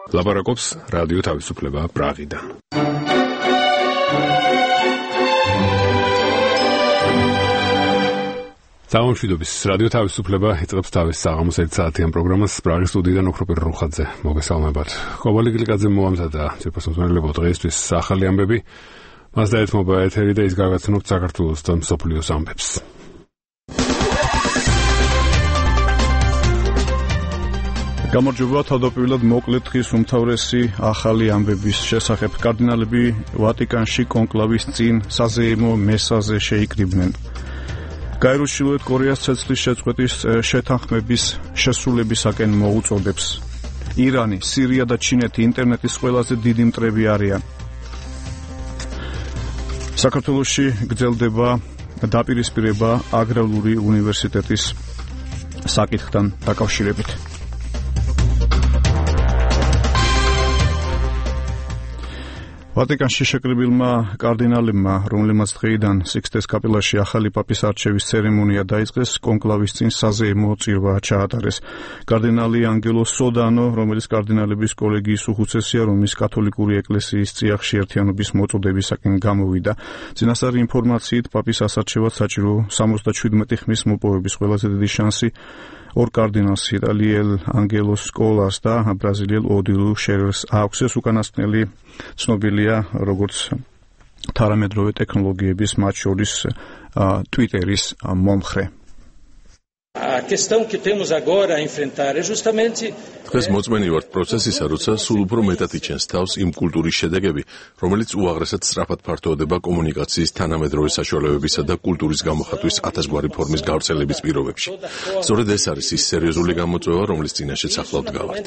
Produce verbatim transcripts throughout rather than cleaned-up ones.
ლაპარაკობს რადიო თავისუფლება პრაღიდან. სამშვიდობის რადიო თავისუფლება იწყებს თავის საღამოს ერთ საათიან პროგრამას პრაღის სტუდიიდან ოქროპირ რუხაძე მოგესალმებათ. ყოფილი გლიკაძე მოამზადა ცირკოსმოსმენელებო დღეისთვის ახალი ამბები. მას დაეთმობა ეთერი და ის გავაცნობთ საქართველოს და მსოფლიოს ამბებს. გამარჯობა, თავდაპირველად მოკლედ დღის უმთავრესი ახალი ამბების შესახებ. კარდინალები ვატიკანში კონკლავის წინ საზეიმო მესაზე შეიკრიბნენ. გაეროს ჩრდილოეთ კორეას ცეცხლის შეწყვეტის შეთანხმების შესრულებისაკენ მოუწოდებს. ირანი, სირია და ჩინეთი ინტერნეტის ყველაზე დიდი მტრები არიან. საქართველოში გრძელდება დაპირისპირება აგრარული უნივერსიტეტის საკითხთან დაკავშირებით. ვატიკანში შეკრებილმა კარდინალებმა, რომლებმაც დღეიდან სიქსტეს კაპელაში ახალი პაპის არჩევის ცერემონია დაიწყეს, კონკლავის წინ საზეიმო წირვა ჩაატარეს. კარდინალი ანგელო სოდანო, რომელიც კარდინალების კოლეგიის უხუცესია, რომლის კათოლიკური ეკლესიის წიაღში ერთიანობის მოწოდებისაკენ გამოვიდა. წინასწარი ინფორმაციით, პაპის ასარჩევად საჭირო სამოცდაშვიდმეტი ხმის მოპოვების ყველაზე დიდი შანსი ორ კარდინალს, იტალიელ ანგელო სკოლას და ბრაზილიელ ოდილუ შერერს აქვს. ეს უკანასკნელი ცნობილია როგორც თანამედროვე ტექნოლოგიების, მათ შორის Twitteris მომხრე. A questão que temos agora a enfrentar é justamente დღეს მოწმენი ვართ პროცესისა, როცა სულ უფრო მეტად იჩენს თავს იმ კულტურის შედეგები, რომელიც უაღრესად სწრაფად ფართოვდება კომუნიკაციის, თანამედროვე საშუალებებისა და კულტურის გამოხატვის ათასგვარი ფორმის გავრცელების პირობებში. სწორედ ეს არის ის სერიოზული გამოწვევა, რომლის წინაშეც ახლა ვდგავართ.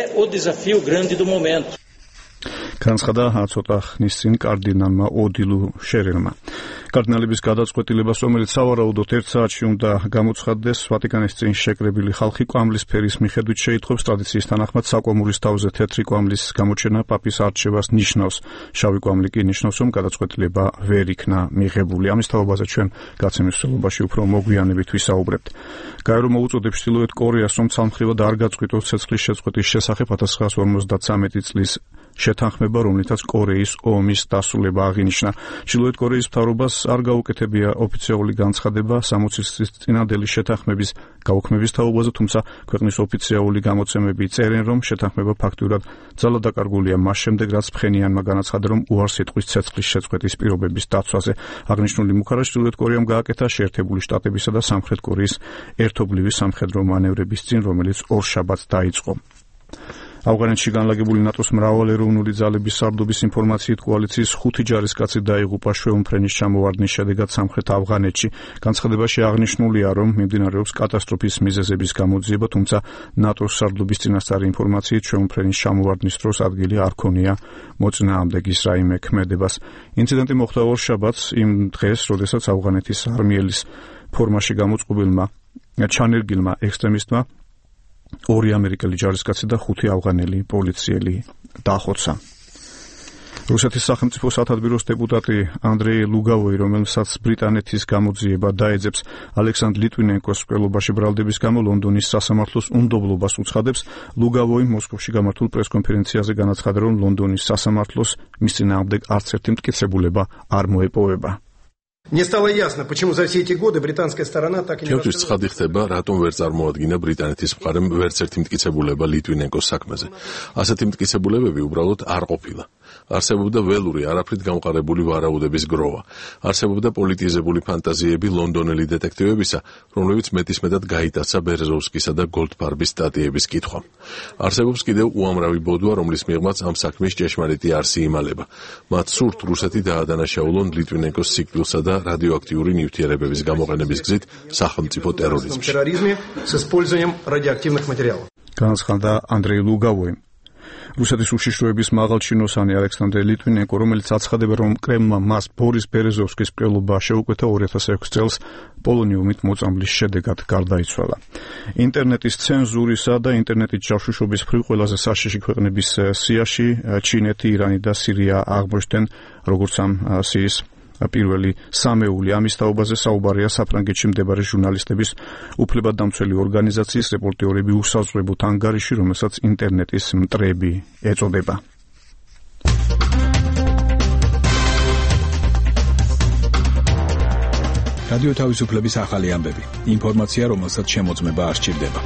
განცხადა ცოტა ხნის წინ კარდინალმა ოდილუ შერერმა. კარდინალების გადაწყვეტილებას, რომელიც სავარაუდოდ ერთ საათში უნდა გამოცხადდეს, ვატიკანის წინ შეკრებილი ხალხი კვამლის ფერის მიხედვით შეითხოვს. ტრადიციის თანახმად საკვამურის თავზე თეთრი კვამლის გამოჩენა პაპის არჩევას ნიშნავს. შავი კვამლი კი ნიშნავს, რომ გადაწყვეტილება ვერ იქნა მიღებული. ამის თაობაზე ჩვენ გაცემის მსვლელობაში უფრო მოგვიანებით ვისაუბრებთ. გაერო მოუწოდებს ჩრდილოეთ კორეას, რომ ცალმხრივად არ გაწყვიტოს ცეცხლის შეწყვეტის შესახებ ათას ცხრაასი ორმოცდათვრამეტი წლის შეთანხმება, რომლითაც კორეის ომის დასრულება აღინიშნა. ჩრდილოეთ კორეის მთავრობას არ გაუკეთებია ოფიციალური განცხადება სამოცი წლის წინანდელი შეთანხმების გაუქმების თაობაზე, თუმცა ქვეყნის ოფიციალური გამოცემები წერენ, რომ შეთანხმება ფაქტურად ძალადაკარგულია მას შემდეგ, რაც ფხენიანმა განაცხადა, რომ უარს იტყვის ცეცხლის შეწყვეტის პირობების დაცვაზე. აღნიშნული მუხარა ჩრდილოეთ კორეამ გააკეთა შეერთებული შტატებისა და სამხრეთ კორეის ერთობლივი სამხედრო მანევრების წინ, რომელიც ორ შაბათს დაიწყო. ავღანეთში განლაგებული ნატოს მრავალეროვნული ძალების სარდლობის ინფორმაციით, კოალიციის ხუთი ჯარისკაცი დაიღუპა შვეუმფრენის ჩამოვარდნის შედეგად სამხრეთ ავღანეთში. განცხადებაში აღნიშნულია, რომ მიმდინარეობს კატასტროფის მიზეზების გამოძიება, თუმცა ნატოს სარდლობის წინასწარი ინფორმაციით, შვეუმფრენის ჩამოვარდნის დროს ადგილი არ ქონია მოწინააღმდეგის რაიმე ქმედებას. ინციდენტი მოხდა ორშაბათს, იმ დღეს, როდესაც ავღანეთის არმიელის ფორმაში გამოწყობილმა ჩანერგილმა ექსტრემისტმა ორი ამერიკელი ჯარისკაცი და ხუთი ავღანელი პოლიციელი დახოცა. რუსეთის სახელმწიფო სათადბიროს დეპუტატი ანდრეი ლუგავოი, რომელსაც ბრიტანეთის გამოძიება დაეძებს ალექსანდრ ლიტვინენკოს მკვლელობაში ბრალდების გამო ლონდონის სასამართლოს უნდობლობას უცხადებს. ლუგავოი მოსკოვში გამართულ პრესკონფერენციაზე განაცხადა, რომ ლონდონის სასამართლოს მის წინააღმდეგ არც ერთი მტკიცებულება არ მოეპოვება. Не стало ясно, почему за все эти годы британская сторона так и не Ჩემთვის ცხადი ხდება, რატომ ვერ წარმოადგინა ბრიტანეთის მხარემ ვერც ერთი მტკიცებულება ლიტვინენკოს საქმეზე. ასეთი მტკიცებულებები უბრალოდ არ ყოფილა. არსებობდა ველური, არაფრით გამყარებული ვარაუდების გროვა. არსებობდა პოლიტიზებული ფანტაზიები ლონდონელი დეტექტივებისა, რომლებიც მეტისმეტად გაიტაცა ბერეზოვსკისა და გოლდფარბის სტატიების კითხვამ. არსებობს კიდევ უამრავი ბოდვა, რომლის მიღმაც ამ საქმის ჭეშმარიტი არსი იმალება. მათ სურთ რუსეთი დაადანაშაულონ ლიტვინენკოს სიკვდილსა და რადიოაქტიური ნივთიერებების გამოყენების გზით სახელმწიფო ტერორიზმში. განაცხადა ანდრეი ლუგავოი. რუსეთის უშიშროების მაღალჩინოსანი ალექსანდრე ლიტვინენკო, რომელიც აცხადება, რომ კრემლმა მას ბორის ბერეზოვსკის მკვლელობა შეუკვეთა ორი ათას ექვსი წელს პოლონიუმით მოწამვლის შედეგად გარდაიცვალა. ინტერნეტის ცენზურისა და ინტერნეტით ჯაშუშობის მხრივ ყველაზე საშიში ქვეყნების სიაში ჩინეთი, ირანი და სირია აღმოჩნდნენ, როგორც ამ სიის პირველი სამეული ამის თაობაზე საუბარია საფრანგეთში მდებარე ჟურნალისტების უფლებადამცველი ორგანიზაციის რეპორტიორები უსაზღვრებოთ ანგარიში, რომელსაც ინტერნეტის მტრები ეწოდება. რადიო თავისუფლების ახალი ამბები. ინფორმაცია, რომელსაც შემოწმება არ სჭირდება.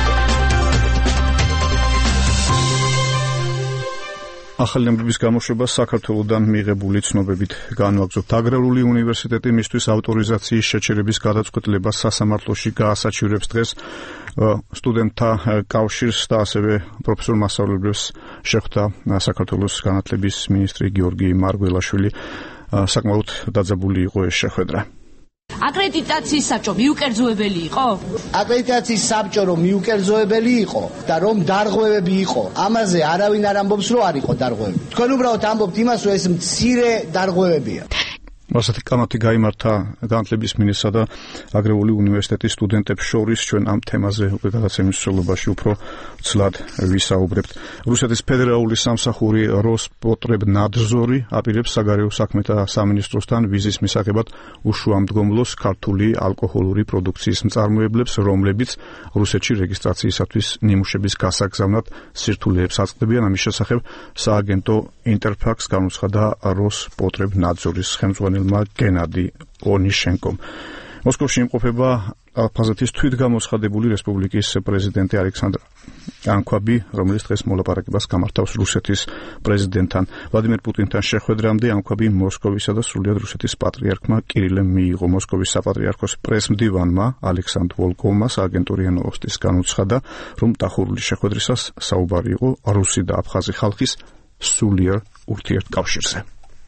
ახალი ამბების გამოშვება საქართველოსთან მიღებული ცნობებით განვაგრძობთ. აგრარული უნივერსიტეტი მისთვის ავტორიზაციის შეჩერების გადაწყვეტილებას სასამართლოში გაასაჩივრებს დღეს. სტუდენტთა კავშირს და ასევე პროფესორ მასწავლებლებს შეხვდა საქართველოს განათლების მინისტრი გიორგი მარგველაშვილი. საკმაოდ დაძაბული იყო ეს შეხვედრა. აკრედიტაციის საბჭო მიუკერძოებელი იყო? აკრედიტაციის საბჭო რომ მიუკერძოებელი იყო და რომ დარღვევები იყო, ამაზე არავინ არ ამბობს რომ არ იყო დარღვევები. თქვენ უბრალოდ ამბობთ იმას, რომ ეს მცირე დარღვევებია. ასეთი კამათი გაიმართა განათლების მინისტრსა და აგრარული უნივერსიტეტის სტუდენტებს შორის. ჩვენ ამ თემაზე უკვე გადაცემის მსვლელობაში უფრო ცლად ვისაუბრებთ. რუსეთის ფედერალური სამსახური როსპოტრებნადზორი აპირებს საგარეო საქმეთა სამინისტროსთან ვიზის მისაღებად უშუამდგომლოს ქართული ალკოჰოლური პროდუქციის მწარმოებლებს, რომლებიც რუსეთში რეგისტრაციისათვის ნიმუშების გასაგზავნად სირთულეებს აწყდებიან. ამის შესახებ სააგენტო ინტერფაქს განუცხადა როსპოტრებნადზორის ხელმძღვანელი გენადი ონიშენკომ. მოსკოვში იმყოფება აფხაზეთის თვითგამოცხადებული რესპუბლიკის პრეზიდენტი ალექსანდრ ანქვაბი, რომელიც დღეს მოლაპარაკებას გამართავს რუსეთის პრეზიდენტთან. ვლადიმერ პუტინთან შეხვედრამდე ანქვაბი მოსკოვისა და სრულიად რუსეთის პატრიარქმა კირილემ მიიღო. მოსკოვის საპატრიარქოს პრესმდივანმა ალექსანდრ ვოლკოვმა სააგენტო რია ნოვოსტის განუცხადა, რომ დახურული შეხვედრისას საუბარი იყო რუსი და აფხაზი ხალხის სულიერ ურთიერთკავშირზე.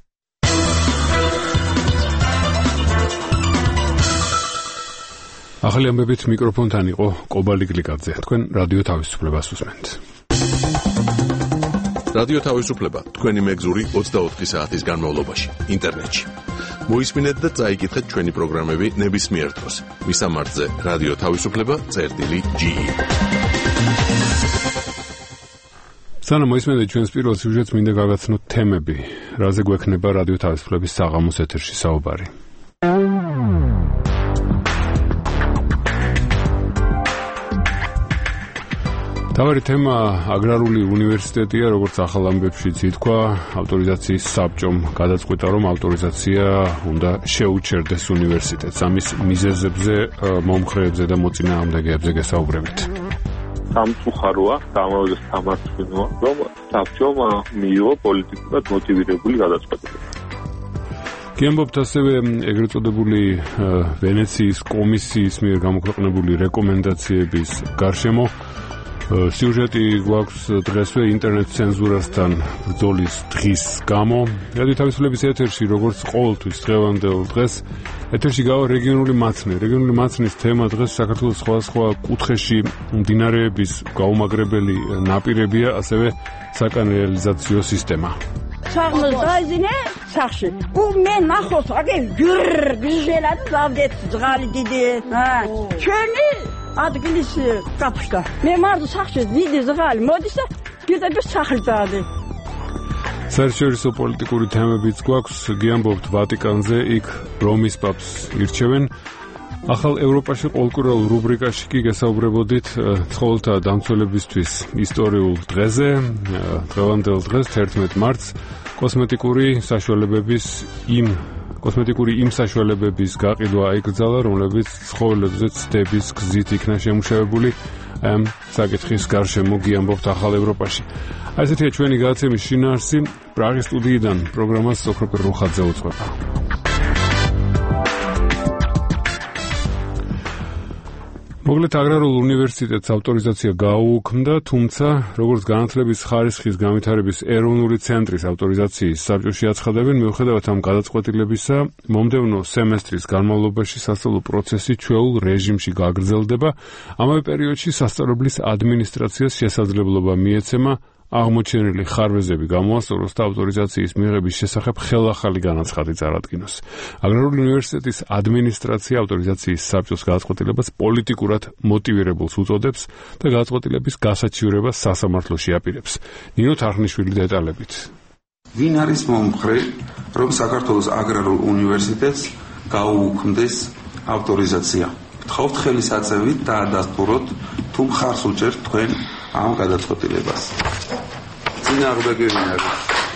ახალი ამბებით მიკროფონთან იყო კობალი გლიკაძე. თქვენ რადიო თავისუფლებას უსმენთ. რადიო თავისუფლება თქვენი მეგზური ოცდაოთხი საათის განმავლობაში ინტერნეტში. მოისმინეთ და წაიკითხეთ ჩვენი პროგრამები ნებისმიერ დროს. მისამართზე რადიო თავისუფლება წერტილი ჯი. სანამ მოისმენთ ჩვენს პირველ სიუჟეტს, მინდა გავაცნოთ თემები, რაზე გვექნება რადიო თავისუფლების საღამოს ეთერში საუბარი. თავარი თემა აგრარული უნივერსიტეტია, როგორც ახალ ამბებშიც ითქვა, ავტორიზაციის საბჭომ გადაწყვიტა, რომ ავტორიზაცია უნდა შეუჩერდეს უნივერსიტეტს. ამის მიზეზებზე, მომხრეებზე და მოწინააღმდეგეებზე გესაუბრებით. სამწუხაროა, გამოვიდეს სამართლინოა, რომ საბჭომ მიიღო პოლიტიკურად მოტივირებული გადაწყვეტილება. გიამბობთ ასევე ეგრეთ წოდებული ვენეციის კომისიის მიერ გამოქვეყნებული რეკომენდაციების გარშემო. სიუჟეტი გვაქვს დღესვე ინტერნეტ ცენზურასთან ბრძოლის დღის გამო. რადიო თავისუფლების ეთერში, როგორც ყოველთვის დღევანდელ დღეს, ეთერში გავა რეგიონული მაცნე. რეგიონული მაცნის თემა დღეს საქართველოს სხვადასხვა კუთხეში მდინარეების გაუმაგრებელი ნაპირებია, ასევე საკანალიზაციო სისტემა. საღმოს დაიზინე სახში. უ მე ნახოს, აგე გრგჟელა დავდეთ ძღალი დიდი. ჩვენი ადგილის კაფშტა. მე მარდ სახში დიდი ზღალი მოდის და გიწევს სახლი დაადე. საერთაშორისო პოლიტიკური თემებიც გვაქვს, გიამბობთ ვატიკანზე, იქ რომის პაპს ირჩევენ. ახალ ევროპაში ყოლკურალ რუბრიკაში კი გესაუბრებოდით ცხოველთა დამცველებისთვის ისტორიულ დღეზე, დღევანდელ დღეს თერთმეტ მარტს, კოსმეტიკური საშუალებების იმ კოსმეტიკური იმ საშუალებების გაყიდვა აიკრძალა, რომლებიც ცხოველებზე ცდების გზით იქნა შემუშავებული. ამ საკითხის გარშემო გიამბობთ ახალ ევროპაში. აი ესეთია ჩვენი გადაცემის შინაარსი. პრაღის სტუდიიდან პროგრამას ოქროპირ რუხაძე უძღვება. მოგლეთ აგრარულ უნივერსიტეტს ავტორიზაცია გაუუქმდა, თუმცა როგორც განათლების ხარისხის განვითარების ეროვნული ცენტრის ავტორიზაციის საბჭოში აცხადებენ, მიუხედავად ამ გადაწყვეტილებისა, მომდევნო სემესტრის განმავლობაში სასწავლო პროცესი ჩვეულ რეჟიმში გაგრძელდება. ამავე პერიოდში სასწავლებლის ადმინისტრაციას შესაძლებლობა მიეცემა აღმოჩენილი ხარვეზები გამოასწოროს და ავტორიზაციის მიღების შესახებ ხელახალი განაცხადი წარადგინოს. აგრარული უნივერსიტეტის ადმინისტრაცია ავტორიზაციის საბჭოს გადაწყვეტილებას პოლიტიკურად მოტივირებულს უწოდებს და გადაწყვეტილების გასაჩივრებას სასამართლოში აპირებს. ნინო თარხნიშვილი დეტალებით. ვინ არის მომხრე, რომ საქართველოს აგრარულ უნივერსიტეტს გაუუქმდეს ავტორიზაცია? გთხოვთ ხელისაწევით დაადასტუროთ, თუ მხარს უჭერთ თქვენ ამ გადაწყვეტილებას. წინააღმდეგი ვინ არის?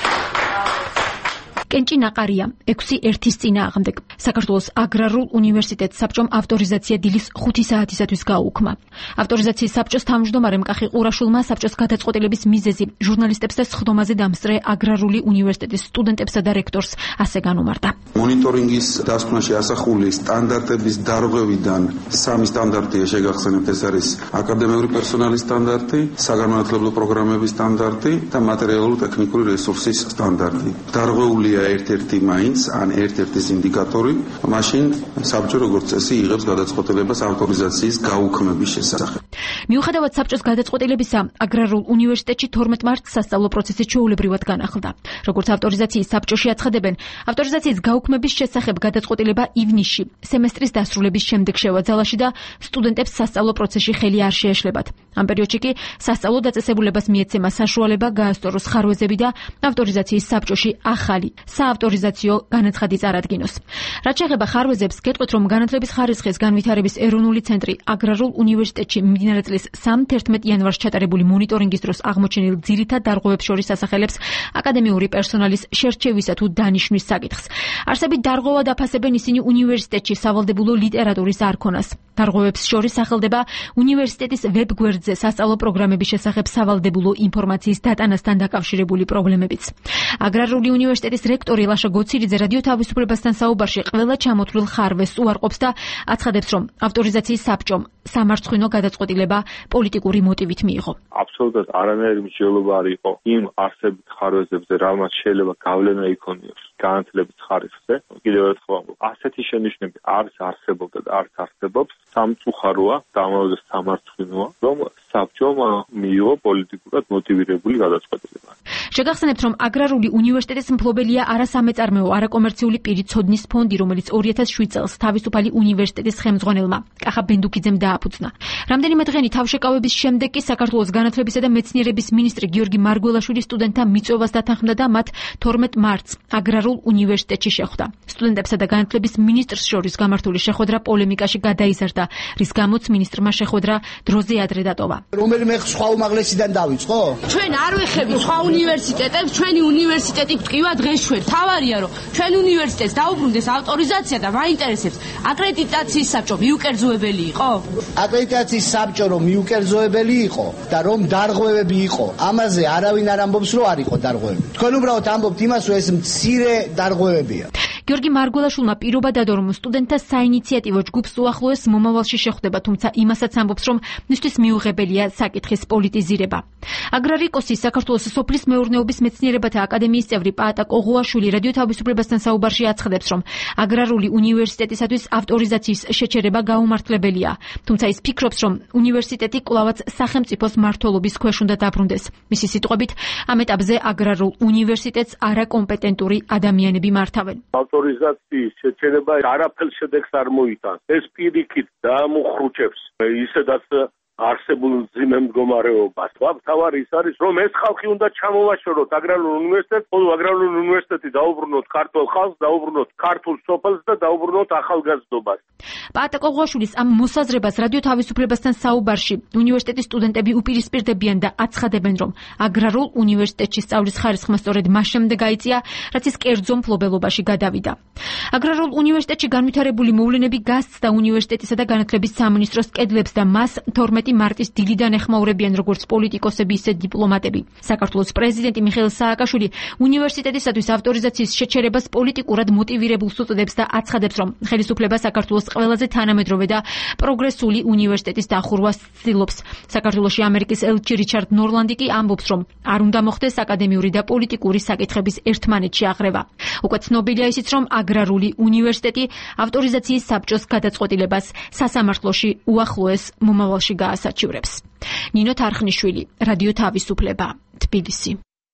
კენჭი ნაყარია ექვსი ერთის წინააღმდეგ. საქართველოს აგრარულ უნივერსიტეტს საბჭომ ავტორიზაცია დილის ხუთი საათისათვის გაუუქმა. ავტორიზაციის საბჭოს თავმჯდომარემ კახი ყურაშულმა საბჭოს გადაწყვეტილების მიზეზი ჟურნალისტებს და სხდომაზე დამსწრე აგრარული უნივერსიტეტის სტუდენტებსა და რექტორს ასე განუმარტა. მონიტორინგის დასკვნაში ასახული სტანდარტების დარღვევიდან სამი სტანდარტია შეგახსენებთ, ეს არის აკადემიური პერსონალის სტანდარტი, საგანმანათლებლო პროგრამების სტანდარტი და მატერიალურ-ტექნიკური რესურსის სტანდარტი. დარღვეულია ერთ-ერთი მაინც ან ერთ-ერთის ინდიკატორი, მაშინ საბჭო როგორც წესი იღებს გადაწყვეტილებას ავტორიზაციის გაუქმების შესახებ. მიუხედავად საბჭოს გადაწყვეტილებისა, აგრარულ უნივერსიტეტში თორმეტ მარტს სასწავლო პროცესი ჩვეულებრივად განახლდა. როგორც ავტორიზაციის საბჭოში აცხადებენ, ავტორიზაციის გაუქმების შესახებ გადაწყვეტილება ივნისში, სემესტრის დასრულების შემდეგ შევაძალაში და სტუდენტებს სასწავლო პროცესში ხელი არ შეეშლებათ. ამ პერიოდში კი სასწავლო დაწესებულებას მიეცემა საშუალება გაასწოროს ხარვეზები და ავტორიზაციის საბჭოში ახალი საავტორიზაციო განაცხადი წარადგინოს. რაც შეეხება ხარვეზებს, გეტყვით, რომ განათლების ხარისხის განვითარების ეროვნული ცენტრი აგრარულ უნივერსიტეტში მიმდინარე წლის მეთერთმეტ იანვარს ჩატარებული მონიტორინგის დროს აღმოჩენილ ძირითად დარღვევებს შორის ასახელებს აკადემიური პერსონალის შერჩევისა თუ დანიშვნის საკითხს. არსებით დარღვევად აფასებენ ისინი უნივერსიტეტში სავალდებულო ლიტერატურის არქონას. დარღვევებს შორის სახელდება უნივერსიტეტის ვებგვერდზე სასწავლო პროგრამების შესახებ სავალდებულო ინფორმაციის დატანასთან დაკავშირებული პრობლემებიც. აგრარული უნივერსიტეტის რექტორი ლაშა გოცირიძე რადიო თავისუფლებასთან საუბარში ყველა ჩამოთვლილ ხარვესს უარყოფს და აცხადებს, რომ ავტორიზაციის საბჭომ სამარცხვინო გადაწყვეტილება პოლიტიკური მოტივით მიიღო. აბსოლუტურად არანაირი მსჯელობა არ იყო იმ არსებით ხარვეზებზე, რამაც შეიძლება გავლენა იქონიოს განათლების ხარისხზე. კიდევ ერთხელ ვამბობ, ასეთი შენიშვნები არც არსებობდა და არც არსებობს. სამწუხაროა, დამალზე სამარცხვინოა, რომ საბჭომ მიიღო პოლიტიკურად მოტივირებული გადაწყვეტილება. შეგახსენებთ, რომ აგრარული უნივერსიტეტის მფლობელია არასამეწარმეო არაკომერციული პირი ცოდნის ფონდი, რომელიც ორი ათას შვიდ წელს თავისუფალი უნივერსიტეტის ხელმძღვანელმა კახა ბენდუკიძემ დააფუძნა. რამდენიმე დღენი თავშეკავების შემდეგ კი საქართველოს განათლებისა და მეცნიერების მინისტრი გიორგი მარგველაშვილი სტუდენტთა მიწვევას დათანხმდა და მათ თორმეტ მარტს აგრარულ უნივერსიტეტში შეხვდა. სტუდენტებსა და განათლების მინისტრს შორის გამართული შეხვედრა პოლემიკაში გადაიზარდა, რის გამოც მინისტრმა შეხვედრა დროზე ადრე დატოვა. რომელიმე სხვა უმაღლესიდან დავიწყო? ჩვენ არ ვეხები სხვა უნივერსიტეტებს, ჩვენი უნივერსიტეტი გვტკივა დღეს ჩვენ. თავარია რომ ჩვენ უნივერსიტეტს დაუბრუნდეს ავტორიზაცია და მაინტერესებს აკრედიტაციის საბჭო მიუკერძოებელი იყო? აკრედიტაციის საბჭო რომ მიუკერძოებელი იყო და რომ დარღვევები იყო, ამაზე არავინ არ ამბობს რომ არ იყო დარღვევები. თქვენ უბრალოდ ამბობთ იმას, რომ ეს მცირე დარღვევებია. გიორგი მარგველაშვილმა პირობა დადო, რომ სტუდენტთა საინიციატივო ჯგუფს უახლოეს მომავალში შეხვდება, თუმცა იმასაც ამბობს, რომ მისთვის მიუღებელია საკითხის პოლიტიზირება. აგრარიკოსის საქართველოს სოფლის მეურნეობის მეცნიერებათა აკადემიის წევრი პაატა კოღუაშვილი რადიო თავისუფლებასთან საუბარში აცხადებს, რომ აგრარული უნივერსიტეტისათვის ავტორიზაციის შეჩერება გაუმართლებელია, თუმცა ის ფიქრობს, რომ უნივერსიტეტი კვლავაც სახელმწიფოს მმართველობის ქვეშ უნდა დაბრუნდეს. მისი სიტყვებით, ამ ეტაპზე აგრარულ უნივერსიტეტს არაკომპეტენტური ადამიანები მართავენ. ავტორიზაციის შეჩერება არაფერს შედეგს არ მოიტანს. ეს პირიქით დაამუხრუჭებს ისედაც არსებულ მძიმე მდგომარეობას. თავარი ის არის, რომ ეს ხალხი უნდა ჩამოვაშოროთ აგრარულ უნივერსიტეტს, ხოლო აგრარული უნივერსიტეტი დაუბრუნოთ ქართულ ხალხს, დაუბრუნოთ ქართულ სოფელს და დაუბრუნოთ ახალგაზრდობას. პაატა კოღუაშვილის ამ მოსაზრებას რადიო თავისუფლებასთან საუბარში უნივერსიტეტის სტუდენტები უპირისპირდებიან და აცხადებენ, რომ აგრარულ უნივერსიტეტში სწავლის ხარისხმა სწორედ მას შემდეგ აიწია, რაც ის კერძო მფლობელობაში გადავიდა. აგრარულ უნივერსიტეტში განვითარებული მოვლენები გასცდა უნივერსიტეტისა და განათლების სამინისტროს კედლებს და მას თორმეტი მარტის დილიდან ეხმაურებიან როგორც პოლიტიკოსები, ისე დიპლომატები. საქართველოს პრეზიდენტი მიხეილ სააკაშვილი უნივერსიტეტისათვის ავტორიზაციის შეჩერებას პოლიტიკურად მოტივირებულს უწოდებს და აცხადებს, რომ ხელისუფლება საქართველოს ყველაზე თანამედროვე და პროგრესული უნივერსიტეტის დახურვას ცდილობს. საქართველოში ამერიკის ელჩი რიჩარდ ნორლანდი კი ამბობს, რომ არ უნდა მოხდეს აკადემიური და პოლიტიკური საკითხების ერთმანეთში აღრევა. უკვე ცნობილია ისიც, რომ აგრარული უნივერსიტეტი ავტორიზაციის საბჭოს გადაწყვეტილებას სასამართლოში უახლოეს მომავალში გაასაჩივრებს. ნინო თარხნიშვილი, რადიო თავისუფლება, თბილისი.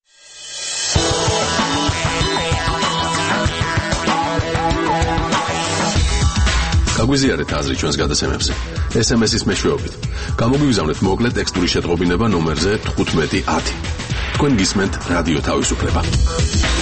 გაგვიზიარეთ აზრი ჩვენს გადაცემებზე. ეს ემ ეს-ის მეშვეობით. გამოგვიგზავნეთ მოკლე ტექსტური შეტყობინება ნომერზე თხუთმეტი ათი. თქვენ გისმენთ რადიო თავისუფლება.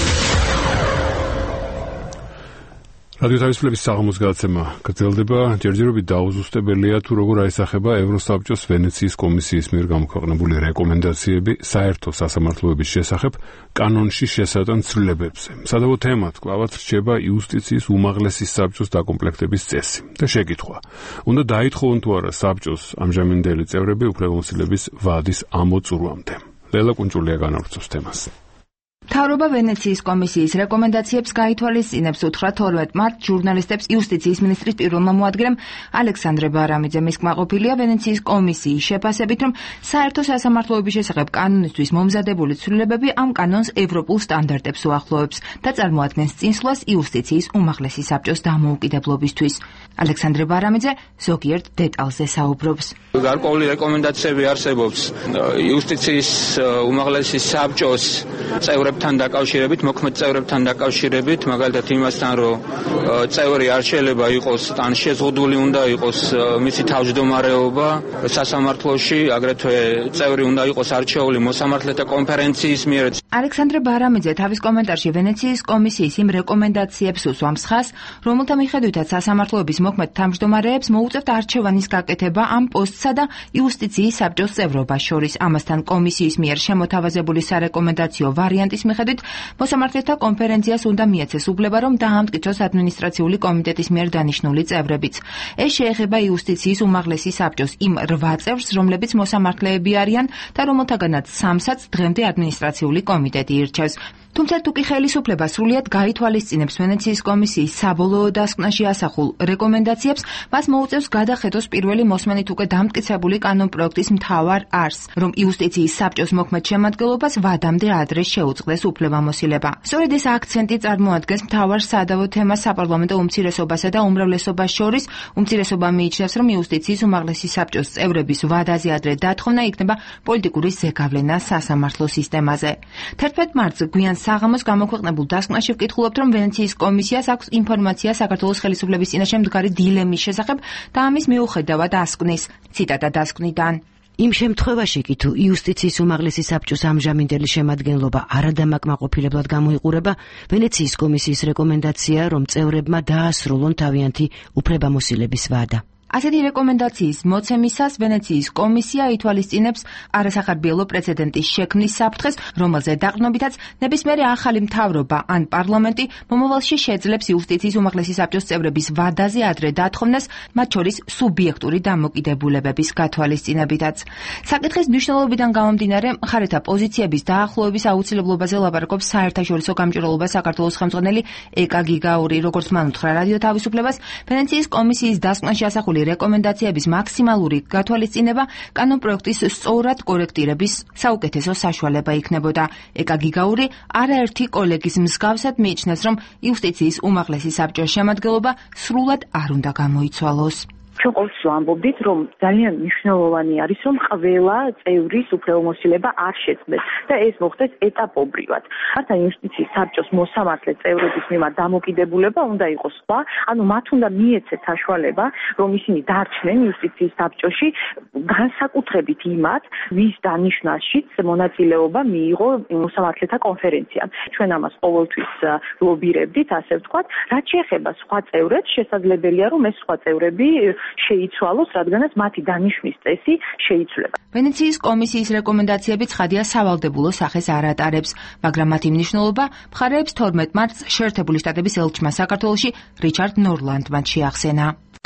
რადიო თავისუფლების საღამოს გადაცემა გრძელდება. ჯერჯერობით დაუზუსტებელია თუ როგორ აისახება ევროსაბჭოს ვენეციის კომისიის მიერ გამოქვეყნებული რეკომენდაციები საერთო სასამართლოების შესახებ კანონში შესატან ცვლილებებზე. სადავო თემად კვლავაც რჩება იუსტიციის უმაღლესი საბჭოს დაკომპლექტების წესი და შეკითხვა. უნდა დაითხოვონ თუ არა საბჭოს ამჟამინდელი წევრები უფლებამოსილების ვადის ამოწურვამდე. ლელა კუნჭულია განავრცობს თემას. მთავრობა ვენეციის კომისიის რეკომენდაციებს გაითვალისწინებს უთხრა თორმეტ მარტს ჟურნალისტებს იუსტიციის მინისტრის პირველმა მოადგილემ ალექსანდრე ბარამიძე. მის კმაყოფილია ვენეციის კომისიის შეფასებით, რომ საერთო სასამართლოების შესახებ კანონისთვის მომზადებული ცვლილებები ამ კანონს ევროპულ სტანდარტებს უახლოვებს და წარმოადგენს წინსვლას იუსტიციის უმაღლესი საბჭოს დამოუკიდებლობისთვის. ალექსანდრე ბარამიძე ზოგიერთ დეტალზე საუბრობს. გარკვეული რეკომენდაციები არსებობს იუსტიციის უმაღლესი საბჭოს წევრებთან დაკავშირებით, მოქმედ წევრებთან დაკავშირებით, მაგალითად იმასთან, რომ წევრი არ შეიძლება იყოს ან შეზღუდული უნდა იყოს მისი თავმჯდომარეობა სასამართლოში, აგრეთვე წევრი უნდა იყოს არჩეული მოსამართლეთა კონფერენციის მიერ. ალექსანდრე ბარამიძე თავის კომენტარში ვენეციის კომისიის იმ რეკომენდაციებს უსვამს ხაზს, რომელთა მიხედვითაც სასამართლოების მოქმედ თავმჯდომარეებს მოუწევთ არჩევანის გაკეთება ამ პოსტსა და იუსტიციის საბჭოს წევრობას შორის. ამასთან კომისიის მიერ შემოთავაზებული სარეკომენდაციო ვარიანტის მიხედვით მოსამართლეთა კონფერენციას უნდა მიეცეს უფლება, რომ დაამტკიცოს ადმინისტრაციული კომიტეტის მიერ დანიშნული წევრებიც. ეს შეეხება იუსტიციის უმაღლესი საბჭოს იმ რვა წევრს, რომლებიც მოსამართლეები არიან და რომელთაგანაც სამსაც დღემდე ადმინისტრაციული კომიტეტი ირჩევს. თუმცა თუკი ხელისუფლება სრულიად გაითვალისწინებს ვენეციის კომისიის საბოლოო დასკვნაში ასახულ რეკომენდაციებს, მას მოუწევს გადახედოს პირველი მოსმენით უკვე დამტკიცებული კანონპროექტის მთავარ არსს, რომ იუსტიციის საბჭოს მოქმედ შემადგენლობას ვადამდე ადრე შეუწყდეს უფლებამოსილება. სწორედ ეს აქცენტი წარმოადგენს მთავარ სადავო თემას საპარლამენტო უმცირესობასა და უმრავლესობას შორის. უმცირესობა მიიჩნევს, რომ იუსტიციის უმაღლესი საბჭოს წევრების ვადაზე ადრე დათხოვნა იქნება პოლიტიკური ზეგავლენა სასამართლო სისტემაზე. თერთმეტ მარტს გვიან საღამოს გამოქვეყნებულ დასკვნაში ვკითხულობთ, რომ ვენეციის კომისიას აქვს ინფორმაცია საქართველოს ხელისუფლების წინაშე მდგარი დილემის შესახებ და ამის მიუხედავად ასკვნის. ციტატა დასკვნიდან. იმ შემთხვევაში კი თუ იუსტიციის უმაღლესი საბჭოს ამჟამინდელი შემადგენლობა არადამაკმაყოფილებლად გამოიყურება, ვენეციის კომისიის რეკომენდაცია, რომ წევრებმა დაასრულონ თავიანთი უფლებამოსილების ვადა. ასეთი რეკომენდაციის მოცემისას ვენეციის კომისია ითვალისწინებს არასახარბიელო პრეცედენტის შექმნის საფრთხეს, რომელზე დაყრდნობითაც ნებისმიერი ახალი მთავრობა ან პარლამენტი მომავალში შეძლებს იუსტიციის უმაღლესი საბჭოს წევრების ვადაზე ადრე დათხოვნას, მათ შორის სუბიექტური დამოკიდებულებების გათვალისწინებითაც. საკითხის მნიშვნელობიდან გამომდინარე, მხარეთა პოზიციების დაახლოების აუცილებლობაზე ლაპარაკობს საერთაშორისო გამჭვირვალობა საქართველოს ხელმძღვანელი ეკა გიგაური. როგორც მან უთხრა რადიო თავისუფლებას, ვენეციის კომისიის დასკვნაში ასახული რეკომენდაციების მაქსიმალური გათვალისწინება კანონპროექტის სწორად კორექტირების საუკეთესო საშუალება იქნებოდა. ეკა გიგაური არაერთი კოლეგის მსგავსად მიიჩნევს, რომ იუსტიციის უმაღლესი საბჭოს შემადგენლობა სრულად არ უნდა გამოიცვალოს. ჩვენ ყოველთვის ვამბობდით, რომ ძალიან მნიშვნელოვანი არის, რომ ყველა წევრის უფლებამოსილება არ შეწყდეს და ეს მოხდეს ეტაპობრივად. მართლა იუსტიციის საბჭოს მოსამართლე წევრების მიმართ დამოკიდებულება უნდა იყოს სხვა, ანუ მათ უნდა მიეცეს საშუალება, რომ ისინი დარჩნენ იუსტიციის საბჭოში, განსაკუთრებით იმათ, ვის დანიშვნაშიც მონაწილეობა მიიღო მოსამართლეთა კონფერენციამ. ჩვენ ამას ყოველთვის ლობირებდით, ასე ვთქვათ, რაც შეეხება სხვა წევრებს, შესაძლებელია, რომ ეს სხვა წევრები შეიცვალოს, რადგანაც მათი დანიშვნის წესი შეიცვლება. ვენეციის კომისიის რეკომენდაციები ცხადია სავალდებულო სახეს არ ატარებს, მაგრამ მათი მნიშვნელობა მხარეებს თორმეტ მარტს შეერთებული შტატების ელჩმა საქართველოში რიჩარდ ნორლანდმა შეახსენა.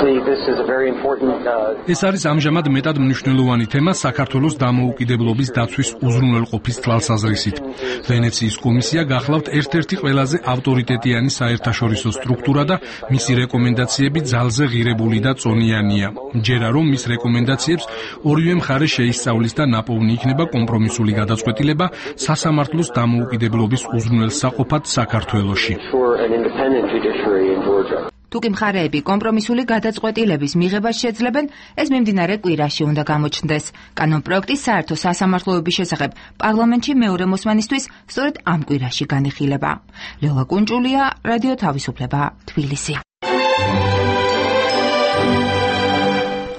ეს არის ამჟამად მეტად მნიშვნელოვანი თემა საქართველოს დამოუკიდებლობის დაცვის უზრუნველყოფის თვალსაზრისით. ვენეციის კომისია გახლავთ ერთ-ერთი ყველაზე ავტორიტეტიანი საერთაშორისო სტრუქტურა და მისი რეკომენდაციები ძალზე ღირებული და წონიანია. ჯერა რომ მის რეკომენდაციებს ორივე მხარე შეისწავლის და ნაპოვნი იქნება კომპრომისული გადაწყვეტილება სასამართლოს დამოუკიდებლობის უზრუნველსაყოფად საქართველოში. თუკი მხარეები კომპრომისული გადაწყვეტილების მიღებას შეძლებენ, ეს მიმდინარე კვირაში უნდა გამოჩნდეს. კანონპროექტის საერთო სასამართლოების შესახებ პარლამენტში მეორე მოსმენისთვის სწორედ ამ კვირაში განიხილება. ლელა კუნჭულია, რადიო თავისუფლება, თბილისი.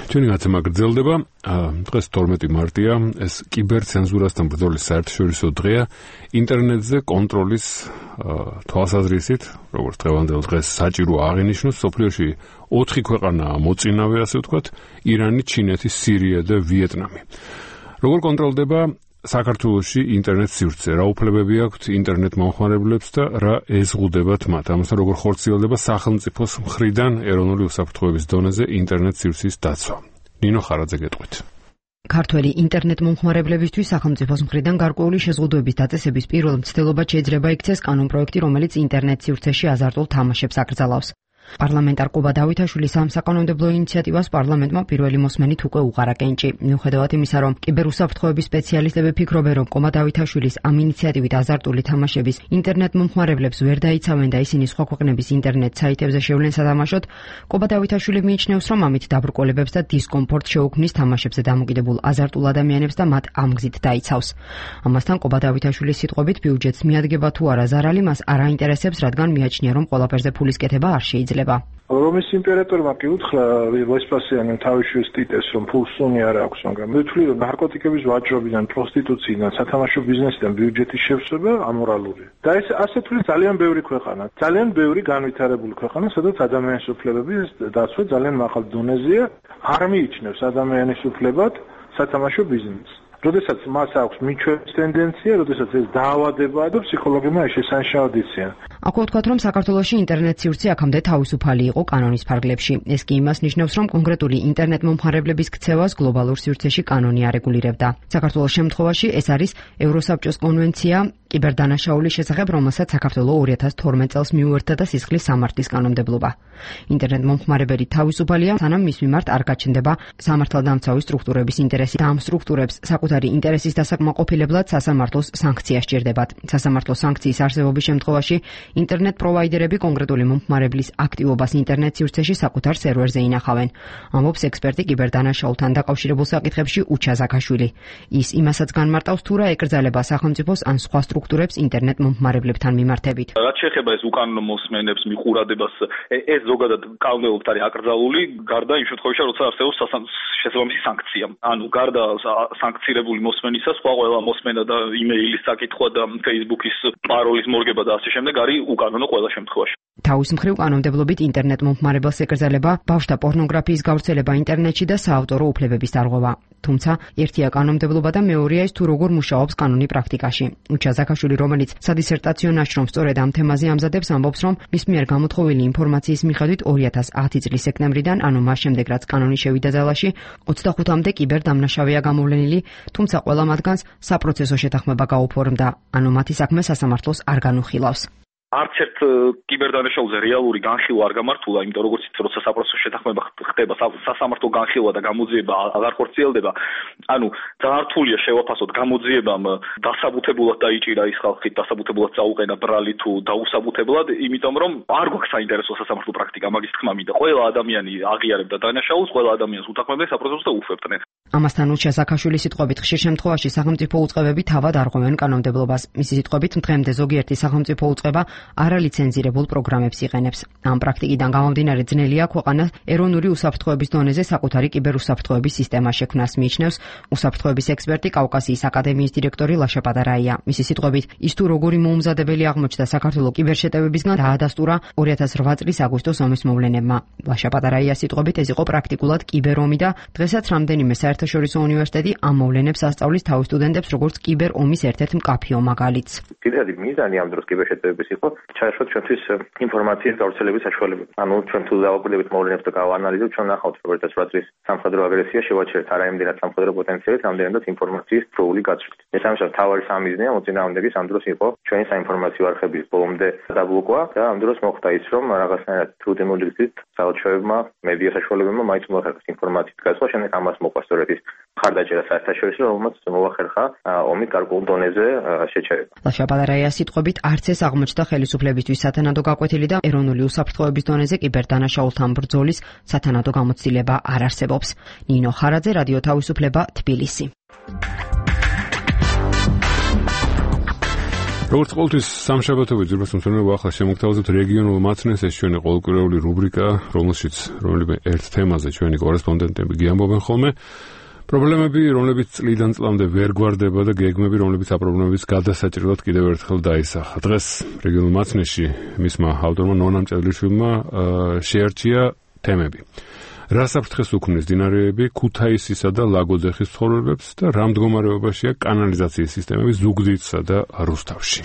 ჩვენი გაცემა გრძელდება. დღეს თორმეტი მარტია, ეს კიბერცენზურასთან ბრძოლის საერთაშორისო დღეა. ინტერნეტზე კონტროლის თვალსაზრისით, როგორც დღევანდელ დღეს საჭირო აღინიშნოს, სოფლიოში ოთხი ქვეყანაა მოწინავე, ასე ვთქვათ, ირანი, ჩინეთი, სირია და ვიეტნამი. როგორ კონტროლდება საქართველოში ინტერნეტ სივრცე, რა უფლებები აქვთ ინტერნეტ მომხმარებლებს და რა ეზღუდებათ მათ? ამასთან როგორ ხორციელდება სახელმწიფოს მხრიდან ეროვნული უსაფრთხოების დონეზე ინტერნეტ სივრცის დაცვა? ნინო ხარაძე გეტყვით. ქართველი ინტერნეტ მომხმარებლებისთვის სახელმწიფოს მხრიდან გარკვეული შეზღუდვების დაწესების პირველ მცდელობა შეიძლება იქცეს კანონპროექტი, რომელიც ინტერნეტ სივრცეში აზარტულ თამაშებს აკრძალავს. პარლამენტარ კობა დავითაშვილის ამ საკანონმდებლო ინიციატივას პარლამენტმა პირველი მოსმენით უკვე უყარა კენჭი. მიუხედავად იმისა, რომ კიბერუსაფრთხოების სპეციალისტები ფიქრობენ, რომ კობა დავითაშვილის ამ ინიციატივით აზარტული თამაშების ინტერნეტ მომხმარებლებს ვერ დაიცავენ და ისინი სხვა ქვეყნების ინტერნეტ საიტებზე შევლენ სათამაშოდ, კობა დავითაშვილი მიიჩნევს, რომ ამით დაბრკოლებებს და დისკომფორტს შეუქმნის თამაშებზე დამოკიდებულ აზარტულ ადამიანებს და მათ ამ გზით დაიცავს. ამასთან კობა დავითაშვილის სიტყვებით ბიუჯეტს მიადგება თუ არა ზარალი მას არ აინტერესებს, რადგან მიაჩნია, რომ ყველაფერზე ფულის კეთება არ შეიძლება. რომის იმპერატორმა კი უთხრა ვესპასიანემ თავის შვილს ტიტეს, რომ ფულს სუნი არ აქვს, მაგრამ მე ვთვლი, რომ ნარკოტიკების ვაჭრობიდან, პროსტიტუციიდან, სათამაშო ბიზნესიდან ბიუჯეტის შევსება ამორალურია. და ეს ასე თვლი ძალიან ბევრი ქვეყანა, ძალიან ბევრი განვითარებული ქვეყანა, სადაც ადამიანის უფლებების დაცვა ძალიან მაღალ დონეზეა, არ მიიჩნევს ადამიანის უფლებად სათამაშო ბიზნესს. როდესაც მას აქვს მიჩვევის ტენდენცია, როდესაც ეს დაავადებაა და ფსიქოლოგებმა ეს შესანიშნავად იციან. აქვე ვთქვათ, რომ საქართველოში ინტერნეტ სივრცე აქამდე თავისუფალი იყო კანონის ფარგლებში. ეს კი იმას ნიშნავს, რომ კონკრეტული ინტერნეტ მომხმარებლების ქცევას გლობალურ სივრცეში კანონი არეგულირებდა. საქართველოს შემთხვევაში ეს არის ევროსაბჭოს კონვენცია კიბერდანაშაულის შესახებ, რომელსაც საქართველო ორი ათას თორმეტ წელს მიუერთა და სისხლის სამართლის კანონმდებლობა. ინტერნეტ მომხმარებელი თავისუფალია, სანამ მის მიმართ არ გაჩნდება სამართალდამცავი სტრუქტურების ინტერესი და ამ სტრუქტურებს საკუთარი ინტერესის დასაკმაყოფილებლად სასამართლოს სანქცია სჭირდებათ. სასამართლო სანქციის არსებობის შემთხვევაში ინტერნეტ პროვაიდერები კონკრეტული მომხმარებლის აქტივობას ინტერნეტ სივრცეში საკუთარ სერვერზე ინახავენ. ამბობს ექსპერტი კიბერდანაშაულთან დაკავშირებულ საკითხებში უჩა ზაქაშვილი. ის იმასაც განმარტავს, თუ რა ეკრძალება სახელმწიფოს ან სხვა სტრუქტურებს ინტერნეტ მომხმარებლებთან მიმართებით. რაც შეეხება ეს უკანონო მოსმენებს, მიყურადებას, ეს ზოგადად კანონმდებლობით არის აკრძალული, გარდა იმ შემთხვევაში, როცა არსებობს შესაბამისი სანქცია. ანუ გარდა სანქცირებული მოსმენისა, სხვა ყველა მოსმენა და იმეილის საკითხვა და Facebook-ის პაროლის მორგება და ასე შემდეგ არის უკანონო ყველა შემთხვევაში. თავის მხრივ კანონმდებლობით ინტერნეტ მომხმარებელს ეკრძალება ბავშვთა პორნოგრაფიის გავრცელება ინტერნეტში და საავტორო უფლებების დარღვევა. თუმცა ერთია კანონმდებლობა და მეორეა ის, თუ როგორ მუშაობს კანონი პრაქტიკაში. უჩა ზაქაშვილი, რომელიც სადისერტაციო ნაშრომს სწორედ ამ თემაზე ამზადებს, ამბობს, რომ მის მიერ გამოთხოვილი ინფორმაციის მიხედვით ორი ათას ათი წლის სექტემბრიდან, ანუ მას შემდეგ, რაც კანონი შევიდა ძალაში, ოცდახუთამდე კიბერდამნაშავეა გამოვლენილი, თუმცა ყველა მათგანს საპროცესო შეთანხმება გაუფორმდა, ანუ მათი საქმე სასამართლოს არ განუხილავს. არც ერთ კიბერდანაშაულზე რეალური განხილვა არ გამართულა, იმიტომ როგორც იცით, როცა საპროცესო შეთანხმება ხდება, სასამართლო განხილვა და გამოძიება აღარ ხორციელდება. ანუ ძალიან რთულია შევაფასოთ გამოძიებამ დასაბუთებულად დაიჭირა ის ხალხი, დასაბუთებულად წაუყენა ბრალი თუ დაუსაბუთებლად, იმიტომ რომ არ გვაქვს საინტერესო სასამართლო პრაქტიკა, მაგის თქმა მინდა. ყველა ადამიანი აღიარებდა დანაშაულს, ყველა ადამიანს უთანხმებდნენ საპროცესოს და უშვებდნენ. ამასთან უჩა ზაქაშვილის სიტყვებით, ხშირ შემთხვევაში სახელმწიფო უწყებები თავად არღვევენ კანონმდებლობას. მისი სიტყვებით, დღემდე ზოგიერთი სახელმწიფო უწყება არალიცენზირებულ პროგრამებს იყენებს. ამ პრაქტიკიდან გამომდინარე ძნელია ქვეყანას ეროვნული უსაფრთხოების დონეზე საკუთარი კიბერუსაფრთხოების სისტემა შექმნას, მიიჩნევს უსაფრთხოების ექსპერტი კავკასიის აკადემიის დირექტორი ლაშა პატარაია. მისი სიტყვებით, ის თუ როგორი მოუმზადებელი აღმოჩნდა საქართველოს კიბერშეტევებისგან დაადასტურა ორი ათას რვა წლის აგვისტოს ომის მოვლენებმა. ლაშა პატარაიას სიტყვებით, ეს იყო პრაქტიკულად კიბერომი და დღესაც რამდენიმე საერთაშორისო უნივერსიტეტი ამ მოვლენებს ასწავლის თავის სტუდენტებს, როგორც კიბერომის ერთ-ერთ მკაფიო მაგალითს. კიდევ მიზანი ამ დროს კიბერშეტევების იყო ჩაეშოთ ჩვენთვის ინფორმაციის გავრცელების საშუალება. ანუ ჩვენ თუ დავაკვირდებით მოვლენებს და გავანალიზებთ, ჩვენ ნახავთ, რომ ერთ რვა წლის სამხედრო აგრესია შევაჩერეთ არა იმდენად სამხედრო პოტენციალით, რამდენადაც ინფორმაციის დროული გაცვლით. ეს ამჟამად თავარი სამიზნეა მოწინააღმდეგის ამ დროს იყო ჩვენი საინფორმაციო არხების ბოლომდე დაბლოკვა და ამ დროს მოხდა ის, რომ რაღაცნაირად თრუდემული გზით საელჩოებმა, მედია საშუალებებმა მაინც მოახერხეს ინფორმაციის გაცვლა, შემდეგ ამას მოყვა სწორედ ის მხარდაჭერა საერთაშორისო, რომელმაც მოახერხა ომის გარკვეულ დონეზე შეჩერება. ლაშა პატარაიას სიტყვებით, არც ეს აღმოჩნდა ხელისუფლებისთვის სათანადო გაკვეთილი და ეროვნული უსაფრთხოების დონეზე კიბერდანაშაულთან ბრძოლის სათანადო გამოცდილება არ არსებობს. ნინო ხარაძე, რადიო თავისუფლება, თბილისი. როგორც ყოველთვის სამშაბათობით ძვირფას მომცემლობა ახლა შემოგთავაზებთ რეგიონულ მაცნეს, ეს ჩვენი ყოველკვირეული რუბრიკა, რომელშიც რომელიმე ერთ თემაზე ჩვენი კორესპონდენტები გიამბობენ ხოლმე. პრობლემები, რომლებიც წლიდან წლამდე ვერ გვარდება და გეგმები, რომლებიც აპრობლემების გადასაჭრელად კიდევ ერთხელ დაისახა. დღეს რეგიონულ მაცნეში მისმა ავტორმა ნონა მწერლიშვილმა შეარჩია თემები. რა საფრთხეს უქმნის მდინარეები ქუთაისისა და ლაგოდეხის ცხოვრებებს და რა მდგომარეობაშია კანალიზაციის სისტემები ზუგდიდსა და რუსთავში.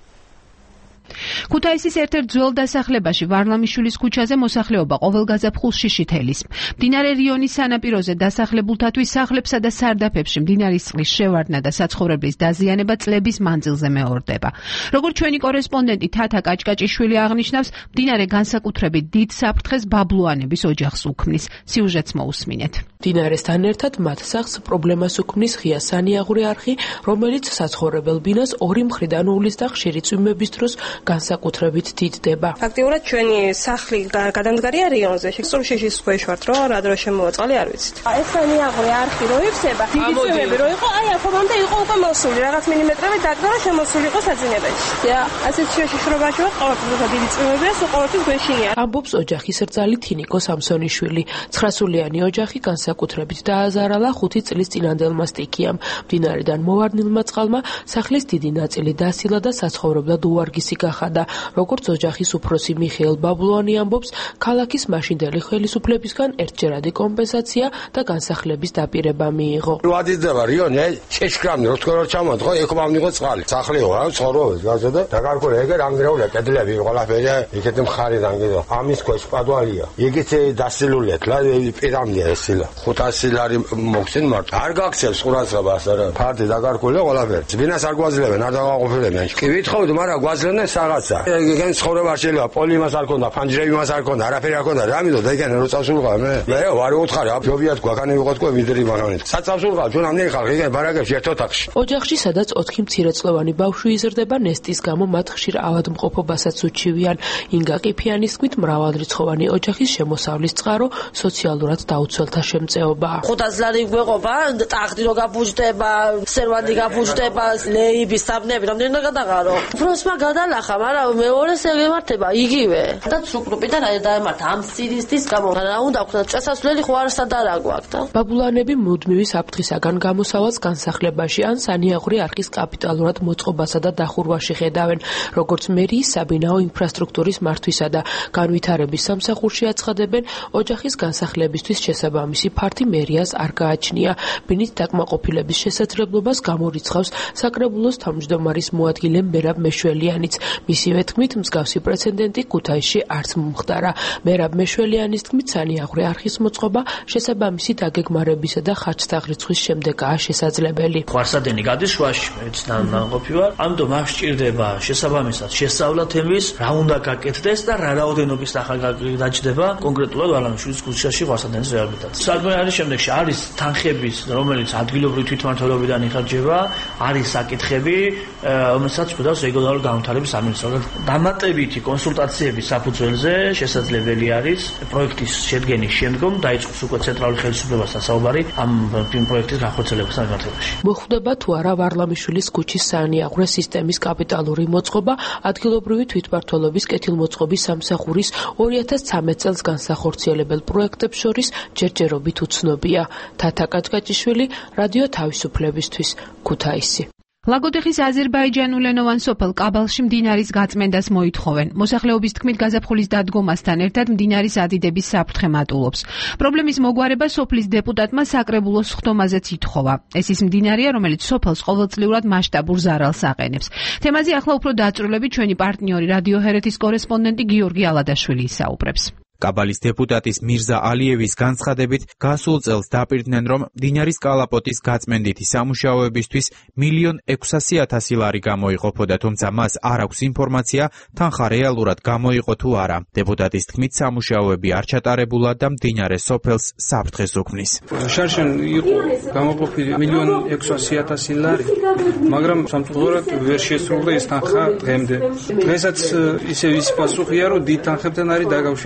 ქუთაისის ერთ-ერთ ძველ დასახლებაში ვარლამიშვილის ქუჩაზე მოსახლეობა ყოველგაზაფხულს შიშითელის. მდინარე რიონის სანაპიროზე დასახლებულთათვის სახლებსა და სარდაფებში მდინარის წყლის შევარდნა და საცხოვრებლის დაზიანება წლების მანძილზე მეორდება. როგორც ჩვენი კორესპონდენტი თათა კაჭკაჭიშვილი აღნიშნავს, მდინარე განსაკუთრებით დიდ საფრთხეს ბაბლუანების ოჯახს უქმნის. სიუჟეტს მოусმინეთ. მდინარესთან ერთად მათ სახლს პრობლემას უქმნის ღია სანიაღვრე არხი, რომელიც საცხოვრებელ ბინას ორი მხრიდან უვლის და ხშირი წვიმების დროს განსაკუთრებით დიდდება. ფაქტიურად ჩვენი სახლი გადამდგარია რიონზე. სულ შიშის ქვეშ ვართ, რომ რა დრო შემოვაწყალი არ ვიცით. ეს სანიაღვრე არხი რო იხსება, დიდი წვიმები რო იყო, აი აქამდე იყო უკვე მოსული, რაღაც მილიმეტრები დადგა, რომ შემოსული იყო საძინებელში. და ასეთ შეშიშრობაში ვარ, ყოველთვის დიდი წვიმები და ყოველთვის გვეშინია. ამბობს ოჯახის რძალი თინიკო სამსონიშვილი. ცხრასულიანი ოჯახი განსაკუთრებით დააზარალა ხუთი წლის წინანდელმა სტიქიამ. მდინარიდან მოვარდნილმა წყალმა სახლის დიდი ნაწილი დასილა და საცხოვრებლად უვარგისი გახადა. როგორც ოჯახის უფროსი მიხეილ ბაბლუანი ამბობს, ქალაქის მაშინდელი ხელისუფლებისგან ერთჯერადი კომპენსაცია და განსახლების დაპირება მიიღო. ვადიდება რიონი, შეშკრამი რო თქო რო ჩამოდგო, ეკობა მიიღო წყალი. სახლი ვარ, ცხოვრობ გაზა და დაგარკვირე ეგ რანგრეულია კედლები, ყველაფერი იქეთ მხარიდან კიდე. ამის ქვეშ პადვალია. იგიც დასილულია, კლა პირამიდია ესილა. ხუთასი ლარი მოგცენ მარტო. არ გაქცევს ყურადღებას არა. ფარდი დაგარკვირე ყველაფერი. ძბინას არ გვაძლევენ, არ დავაყოფილებენ. კი ვითხოვდი, მაგრამ გვაძლევენ რაღაცა. ეგენ ცხოვრება შეიძლება, პოლი იმას არ ქონდა, ფანჯრები იმას არ ქონდა, არაფერი არ ქონდა. რა მინდოდა ეგენ რო წავსულყავ მე? მე ვარ უთხარი, აფიობიათ გვაქანი ვიყოთ ყო მიდრი მაგანით. საწავსულყავ ჩვენ ამდენი ხალხი ეგენ ბარაგებში ერთ ოთახში. ოჯახში სადაც ოთხი მცირეწლოვანი ბავშვი იზრდება, ნესტის გამო მათ ხშირ ავადმყოფობასაც უჩივიან. ინგა ყიფიანის თქმით, მრავალრიცხოვანი ოჯახის შემოსავლის წყარო სოციალურად დაუცველთა შემწეობაა. ხუთას ლარი გვეყობა, ტახტი რო გაბუჯდება, სერვანტი გაბუჯდება, ლეიბი, საბნები, რამდენი უნდა გადაღარო. ფროსმა გადალახა, მაგრამ მეორეს ეგემართება იგივე. და ცუკრუპიდან აი დაემართა ამ სირისთვის გამო. რა უნდა ვქნათ, წესასვლელი ხო არასად არ აგვაქვს და. ბაბულანები მუდმივი საფრთხისაგან გამოსავალს განსახლებაში ან სანიაღვრე არხის კაპიტალურად მოწყობასა და დახურვაში ხედავენ. როგორც მერიის საბინაო ინფრასტრუქტურის მართვისა და განვითარების სამსახურში აცხადებენ, ოჯახის განსახლებისთვის შესაბამისი ფართი მერიას არ გააჩნია. ბინით დაკმაყოფილების შესაძლებლობას გამორიცხავს საკრებულოს თავმჯდომარის მოადგილე მერაბ მეშველიანიც. მისივე თქმით, მსგავსი პრეცედენტი ქუთაისში არც მომხდარა. მერაბ მეშველიანის თქმით, სანიაღვრე არხის მოწყობა შესაბამისი დაგეგმარებისა და ხარჯთაღრიცხვის შემდეგაა შესაძლებელი. ხარსადენი გადის შუაში, მეც ნანყოფი ვარ. ამიტომ არ სჭირდება შესაბამისად შესწავლა თემის, რა უნდა გაკეთდეს და რა რაოდენობის ახალ დაჭდება კონკრეტულად ვარლამიშვილის ქუჩაში ხარსადენის რეაბილიტაცია. საქმე არის შემდეგში, არის თანხების, რომელიც ადგილობრივი თვითმმართველობიდან იხარჯება, არის საკითხები, რომელსაც ხვდავს რეგიონალური განვითარების სამინისტრო. დამატებითი კონსულტაციების საფუძველზე შესაძლებელი არის პროექტის შედგენის შემდგომ დაიწყოს უკვე ცენტრალური ხელისუფლებასთან საუბარი ამ პროექტის განხორციელებასთან მიმართებაში. მოხვდება თუ არა ვარლამიშვილის ქუჩის სანიაღვრე სისტემის კაპიტალური მოწყობა, ადგილობრივი თვითმმართველობის კეთილმოწყობის სამსახურის ორი ათას ცხრამეტ წელს განსახორციელებელ პროექტებს შორის ჯერჯერობით უცნობია. თათა კაჭკაჭიშვილი, რადიო თავისუფლებისთვის, ქუთაისი. ლაგოდეხის აზერბაიჯანულენოვან სოფელ კაბალში მდინარის გაწმენდას მოითხოვენ. მოსახლეობის თქმით, გაზაფხულის დადგომასთან ერთად მდინარის ადიდების საფრთხე მატულობს. პრობლემის მოგვარება სოფლის დეპუტატმა საკრებულოს ხდომაზეც ითხოვა. ეს ის მდინარეა, რომელიც სოფელს ყოველწლიურად მასშტაბურ ზარალს აყენებს. თემაზე ახლა უფრო დაწვრილებით ჩვენი პარტნიორი რადიო ჰერეთის კორესპონდენტი გიორგი ალადაშვილი ისაუბრებს. კაბალის დეპუტატის მირზა ალიევის განცხადებით, გასულ წელს დაპირდნენ, რომ მდინარის კალაპოტის გაწმენდითი სამუშაოებისთვის მილიონ ექვსასი ათასი ლარი გამოიყოფოდა, თუმცა მას არ აქვს ინფორმაცია, თანხა რეალურად გამოიყო თუ არა. დეპუტატის თქმით, სამუშაოები არ ჩატარებულა და მდინარე სოფელს საფრთხეს უქმნის. შარშან იყო გამოყოფილი მილიონ ექვსასი ათასი ლარი, მაგრამ სამწუხაროდ ვერ შესრულდა ეს თანხა დღემდე. დღესაც ისე ის პასუხია, რომ დიდ თანხებთან არის დაკავშირებული.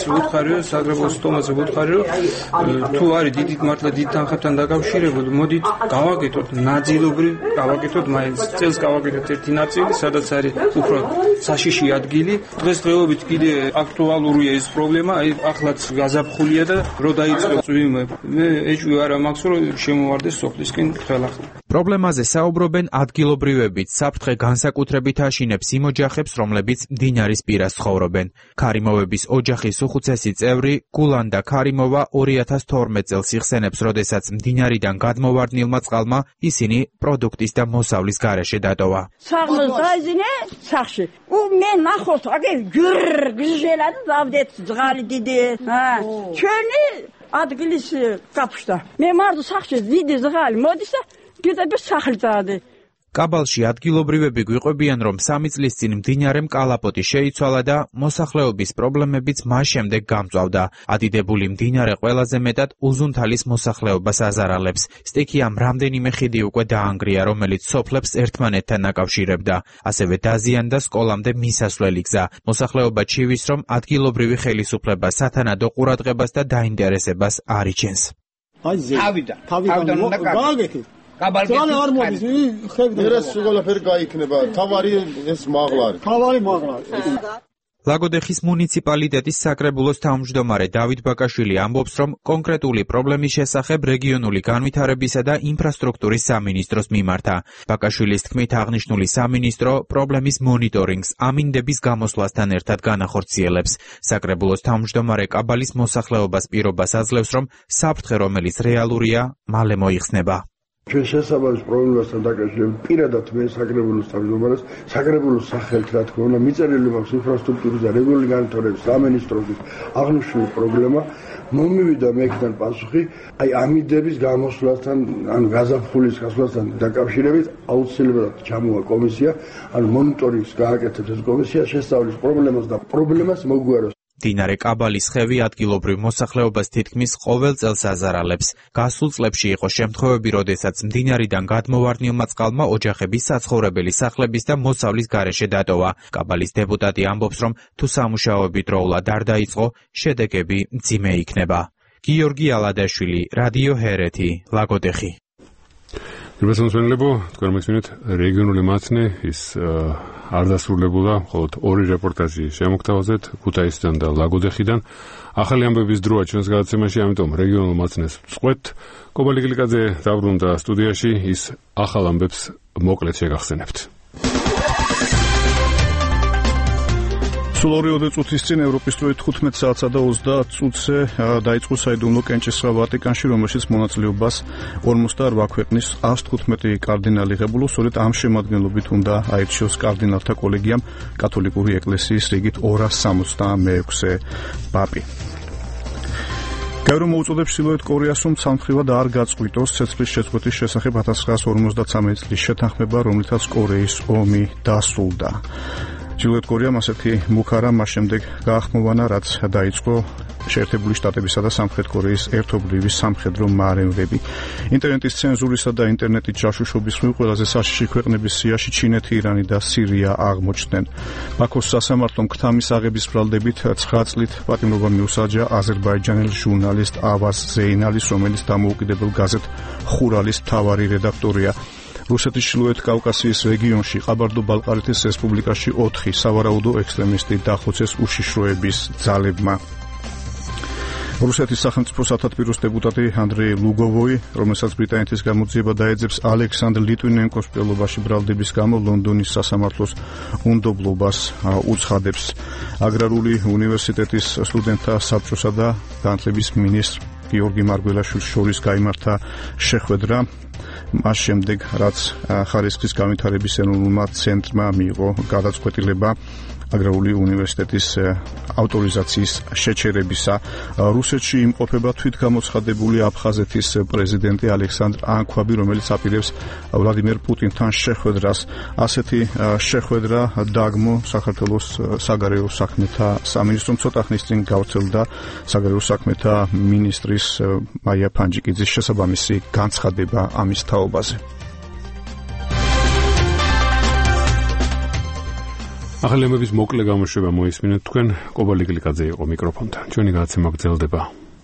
ვუთხარიო, საგრებოს თომაზე ვუთხარიო, თუ არის დიდი მართლა დიდ თანხებთან დაკავშირებული, მოდით გავაკეთოთ ნაწილობრივ, გავაკეთოთ მაინც წელს გავაკეთოთ ერთი ნაწილი, სადაც არის უფრო საშიში ადგილი. დღესდღეობით კიდე აქტუალურია ეს პრობლემა, აი ახლაც გაზაფხულია და რო დაიწყო წვიმე, მე ეჭვი არ მაქვს რომ შემოვარდეს სოფლისკენ ხელახლა. პრობლემაზე საუბრობენ ადგილობრივებიც, საფრთხე განსაკუთრებით აშინებს იმ ოჯახებს, რომლებიც მდინარის პირას ცხოვრობენ. ქარიმოვების ოჯახის უხუცესი წევრი გულანდა ქარიმოვა ორი ათას თორმეტ წელს იხსენებს, როდესაც მდინარიდან გადმოვარდნილმა წყალმა ისინი პროდუქტის და მოსავლის გარეშე დატოვა. საღმოს დაიზინე სახში. უ მე ნახოთ, აგერ გრგჟელა და დავდეთ ძღალი დიდი. ჩვენი ადგილის კაფშტა. მე მარდ სახში დიდი ძღალი მოდის და გეტები სახლი წაადე. კაბალში ადგილობრივები გვიყვებიან, რომ სამი წლის წინ მდინარემ კალაპოტი შეიცვალა და მოსახლეობის პრობლემებიც მას შემდეგ გამწვავდა. ადიდებული მდინარე ყველაზე მეტად უზუნთალის მოსახლეობას აზარალებს. სტიქიამ რამდენიმე ხიდი უკვე დაანგრია, რომელიც სოფლებს ერთმანეთთან აკავშირებდა. ასევე დაზიანდა სკოლამდე მისასვლელი გზა. მოსახლეობა ჩივის, რომ ადგილობრივი ხელისუფლება სათანადო ყურადღებას და დაინტერესებას არ იჩენს. თავიდან, თავიდან უნდა გააგეთო. კაბალგეთი არ მოდის, ხევდა. ეს ყველაფერი გაიქნება. თავარი ეს მაღლარი. თავარი მაღლარი. ლაგოდეხის მუნიციპალიტეტის საკრებულოს თავმჯდომარე დავით ბაკაშვილი ამბობს, რომ კონკრეტული პრობლემის შესახებ რეგიონული განვითარებისა და ინფრასტრუქტურის სამინისტროს მიმართა. ბაკაშვილის თქმით, აღნიშნული სამინისტრო პრობლემის მონიტორინგს ამინდების გამოსვლასთან ერთად განახორციელებს. საკრებულოს თავმჯდომარე კაბალის მოსახლეობას პირობას აძლევს, რომ საფრთხე, რომელიც რეალურია, მალე მოიხსნება. ჩვენ შესაბამის პრობლემასთან დაკავშირებით პირადად მე საკრებულოს თავმჯდომარეს საკრებულოს სახელით რა თქმა უნდა მიწერილი მაქვს ინფრასტრუქტურის და რეგიონული განვითარების სამინისტროს აღნიშნული პრობლემა მომივიდა მექთან პასუხი აი ამინდების გამოსვლასთან ან გაზაფხულის გასვლასთან დაკავშირებით აუცილებლად ჩამოვა კომისია ან მონიტორინგს გააკეთებს ეს კომისია შესწავლის პრობლემას და პრობლემას მოგვაროს. მდინარე კაბალის ხევი ადგილობრივ მოსახლეობას თითქმის ყოველ წელს აზარალებს. გასულ წლებში იყო შემთხვევები, როდესაც მდინარიდან გადმოვარდნილმა წყალმა ოჯახების საცხოვრებელი სახლების და მოსავლის გარეშე დატოვა. კაბალის დეპუტატი ამბობს, რომ თუ სამუშაოები დროულად არ დაიწყო, შედეგები მძიმე იქნება. გიორგი ალადაშვილი, რადიო ჰერეთი, ლაგოდეხი. გასვენებო, თქვენ მესმენთ რეგიონული მათნე ის არ დასრულებულა, მხოლოდ ორი რეპორტაჟი შემოგთავაზეთ ქუთაისიდან და ლაგოდეხიდან. ახალი ამბების დროა ჩვენს გადაცემაში, ამიტომ რეგიონულ მათნეს ვწყვეტ. კობალი გლიკაძე დაბრუნდა სტუდიაში, ის ახალ ამბებს მოკლედ შეგახსენებთ. სულ ორი წუთის წინ ევროპის დროით თხუთმეტ საათსა და ოცდაათ წუთზე დაიწყო საიდუმლო კენჭისყრა ვატიკანში, რომელშიც მონაწილეობას ორმოცდაორ ქვეყნის ას თხუთმეტი კარდინალი ღებულობს. სწორედ ამ შემადგენლობით უნდა აირჩიოს კარდინალთა კოლეგიამ კათოლიკური ეკლესიის რიგით ორას სამოცდამეექვსე პაპი. გაირო მოუწოდებს ჩრდილოეთ კორეას, რომ ცალმხრივად არ გაწყვიტოს ცეცხლის შეწყვეტის შესახებ ათას ცხრაასა ორმოცდათვრამეტი წლის შეთანხმება, რომლითაც კორეის ომი დასრულდა. ჩრდილოეთ კორეამ ასეთი მუქარა მას შემდეგ გაახმოვანა, რაც დაიწყო შეერთებული შტატებისა და სამხრეთ კორეის ერთობლივი სამხედრო მარემრები. ინტერნეტის ცენზურისა და ინტერნეტით ჯაშუშობის მხრივ ყველაზე საშიში ქვეყნების სიაში ჩინეთი, ირანი და სირია აღმოჩნდნენ. ბაქოს სასამართლომ ქთამის აღების ბრალდებით ცხრა წლით პატიმრობა მიუსაჯა აზერბაიჯანელ ჟურნალისტ ავაზ ზეინალის, რომელიც დამოუკიდებელ გაზეთ ხურალის მთავარი რედაქტორია. რუსეთის ჩრდილოეთ კავკასიის რეგიონში ყაბარდო-ბალყარეთის რესპუბლიკაში ოთხი სავარაუდო ექსტრემისტი დახოცეს უშიშროების ძალებმა. რუსეთის სახელმწიფო სათათბიროს დეპუტატი ანდრეი ლუგოვოი, რომელსაც ბრიტანეთის გამოძიება დაეძებს ალექსანდრ ლიტვინენკოს მკვლელობაში ბრალდების გამო, ლონდონის სასამართლოს უნდობლობას უცხადებს. აგრარული უნივერსიტეტის სტუდენტთა საბჭოსა და განათლების მინისტრ გიორგი მარგველაშვილის შორის გაიმართა შეხვედრა მას შემდეგ, რაც ხარისხის განვითარების ეროვნულმა ცენტრმა მიიღო გადაწყვეტილება აგრარული უნივერსიტეტის ავტორიზაციის შეჩერებისა. რუსეთში იმყოფება თვითგამოცხადებული აფხაზეთის პრეზიდენტი ალექსანდრ ანქვაბი, რომელიც აპირებს ვლადიმერ პუტინთან შეხვედრას. ასეთი შეხვედრა დაგმო საქართველოს საგარეო საქმეთა სამინისტრომ ცოტა ხნის წინ გავრცელდა საგარეო საქმეთა მინისტრის მაია ფანჯიკიძის შესაბამისი განცხადება ამის თაობაზე. ახალი ამბების მოკლე გამოშვება მოისმინეთ თქვენ. კობალი გლიკაძე იყო მიკროფონთან. ჩვენი გადაცემა გრძელდება.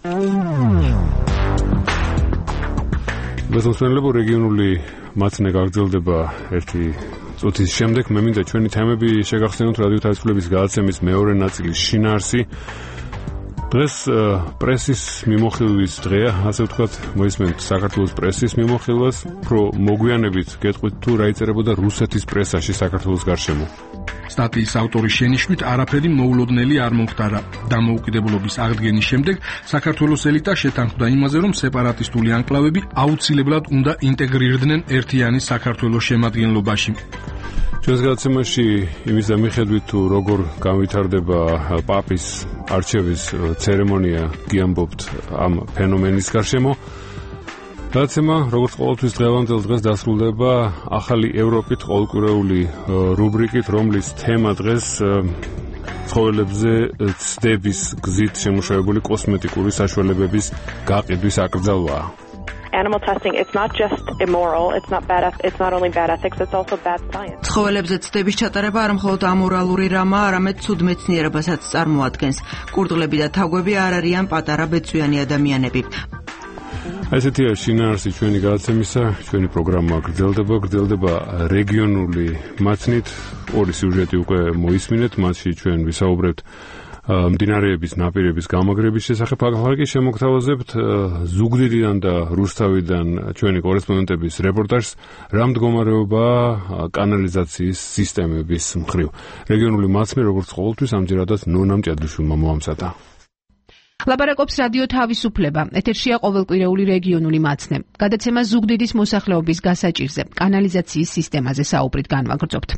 გასასვლელობ რეგიონული მაცნე გაგრძელდება ერთი წუთის შემდეგ. მე მინდა ჩვენი თემები შეგახსენოთ რადიო თავისუფლების გადაცემის მეორე ნაწილის შინაარსი. დღეს პრესის მიმოხილვის დღეა, ასე ვთქვათ, მოისმენთ საქართველოს პრესის მიმოხილვას, უფრო მოგვიანებით გეტყვით თუ რა იწერებოდა რუსეთის პრესაში საქართველოს გარშემო. სტატიის ავტორის შენიშვნით არაფერი მოულოდნელი არ მომხდარა. დამოუკიდებლობის აღდგენის შემდეგ საქართველოს ელიტა შეთანხმდა იმაზე, რომ სეპარატისტული ანკლავები აუცილებლად უნდა ინტეგრირდნენ ერთიანი საქართველოს შემადგენლობაში. ჩვენს გადაცემაში იმის მიხედვით თუ როგორ განვითარდება პაპის არჩევის ცერემონია გიამბობთ ამ ფენომენის გარშემო. გადაცემა როგორც ყოველთვის დღევანდელ დღეს დასრულდება ახალი ევროპით ყოველკვირეული რუბრიკით, რომლის თემა დღეს ცხოველებზე ცდების გზით შემუშავებული კოსმეტიკური საშუალებების გაყიდვის აკრძალვაა. Animal testing, it's not just immoral, it's not bad, it's not only bad ethics, it's also bad science. ცხოველებზე ცდების ჩატარება არ მხოლოდ ამორალური რამაა, არამედ ცუდ მეცნიერებასაც წარმოადგენს. კურდღლები და თაგვები არ არიან პატარა ბეწვიანი ადამიანები. ესეთია შინაარსი ჩვენი გადაცემისა, ჩვენი პროგრამა გრძელდება, გრძელდება რეგიონული მაცნით. ორი სიუჟეტი უკვე მოისმინეთ, მასში ჩვენ ვისაუბრებთ მდინარეების ნაპირების გამაგრების შესახებ. ახლა კი შემოგთავაზებთ ზუგდიდიდან და რუსთავიდან ჩვენი კორესპონდენტების რეპორტაჟს, რა მდგომარეობაა კანალიზაციის სისტემების მხრივ. რეგიონული მაცნე, როგორც ყოველთვის, ამჯერადაც ნონა მჭადრიშვილმა მოამზადა. ლაპარაკობს რადიო თავისუფლება. ეთერშია ყოველკვირეული რეგიონული მაცნე. გადაცემა ზუგდიდის მოსახლეობის გასაჭირზე, კანალიზაციის სისტემაზე საუბრით განვაგრძობთ.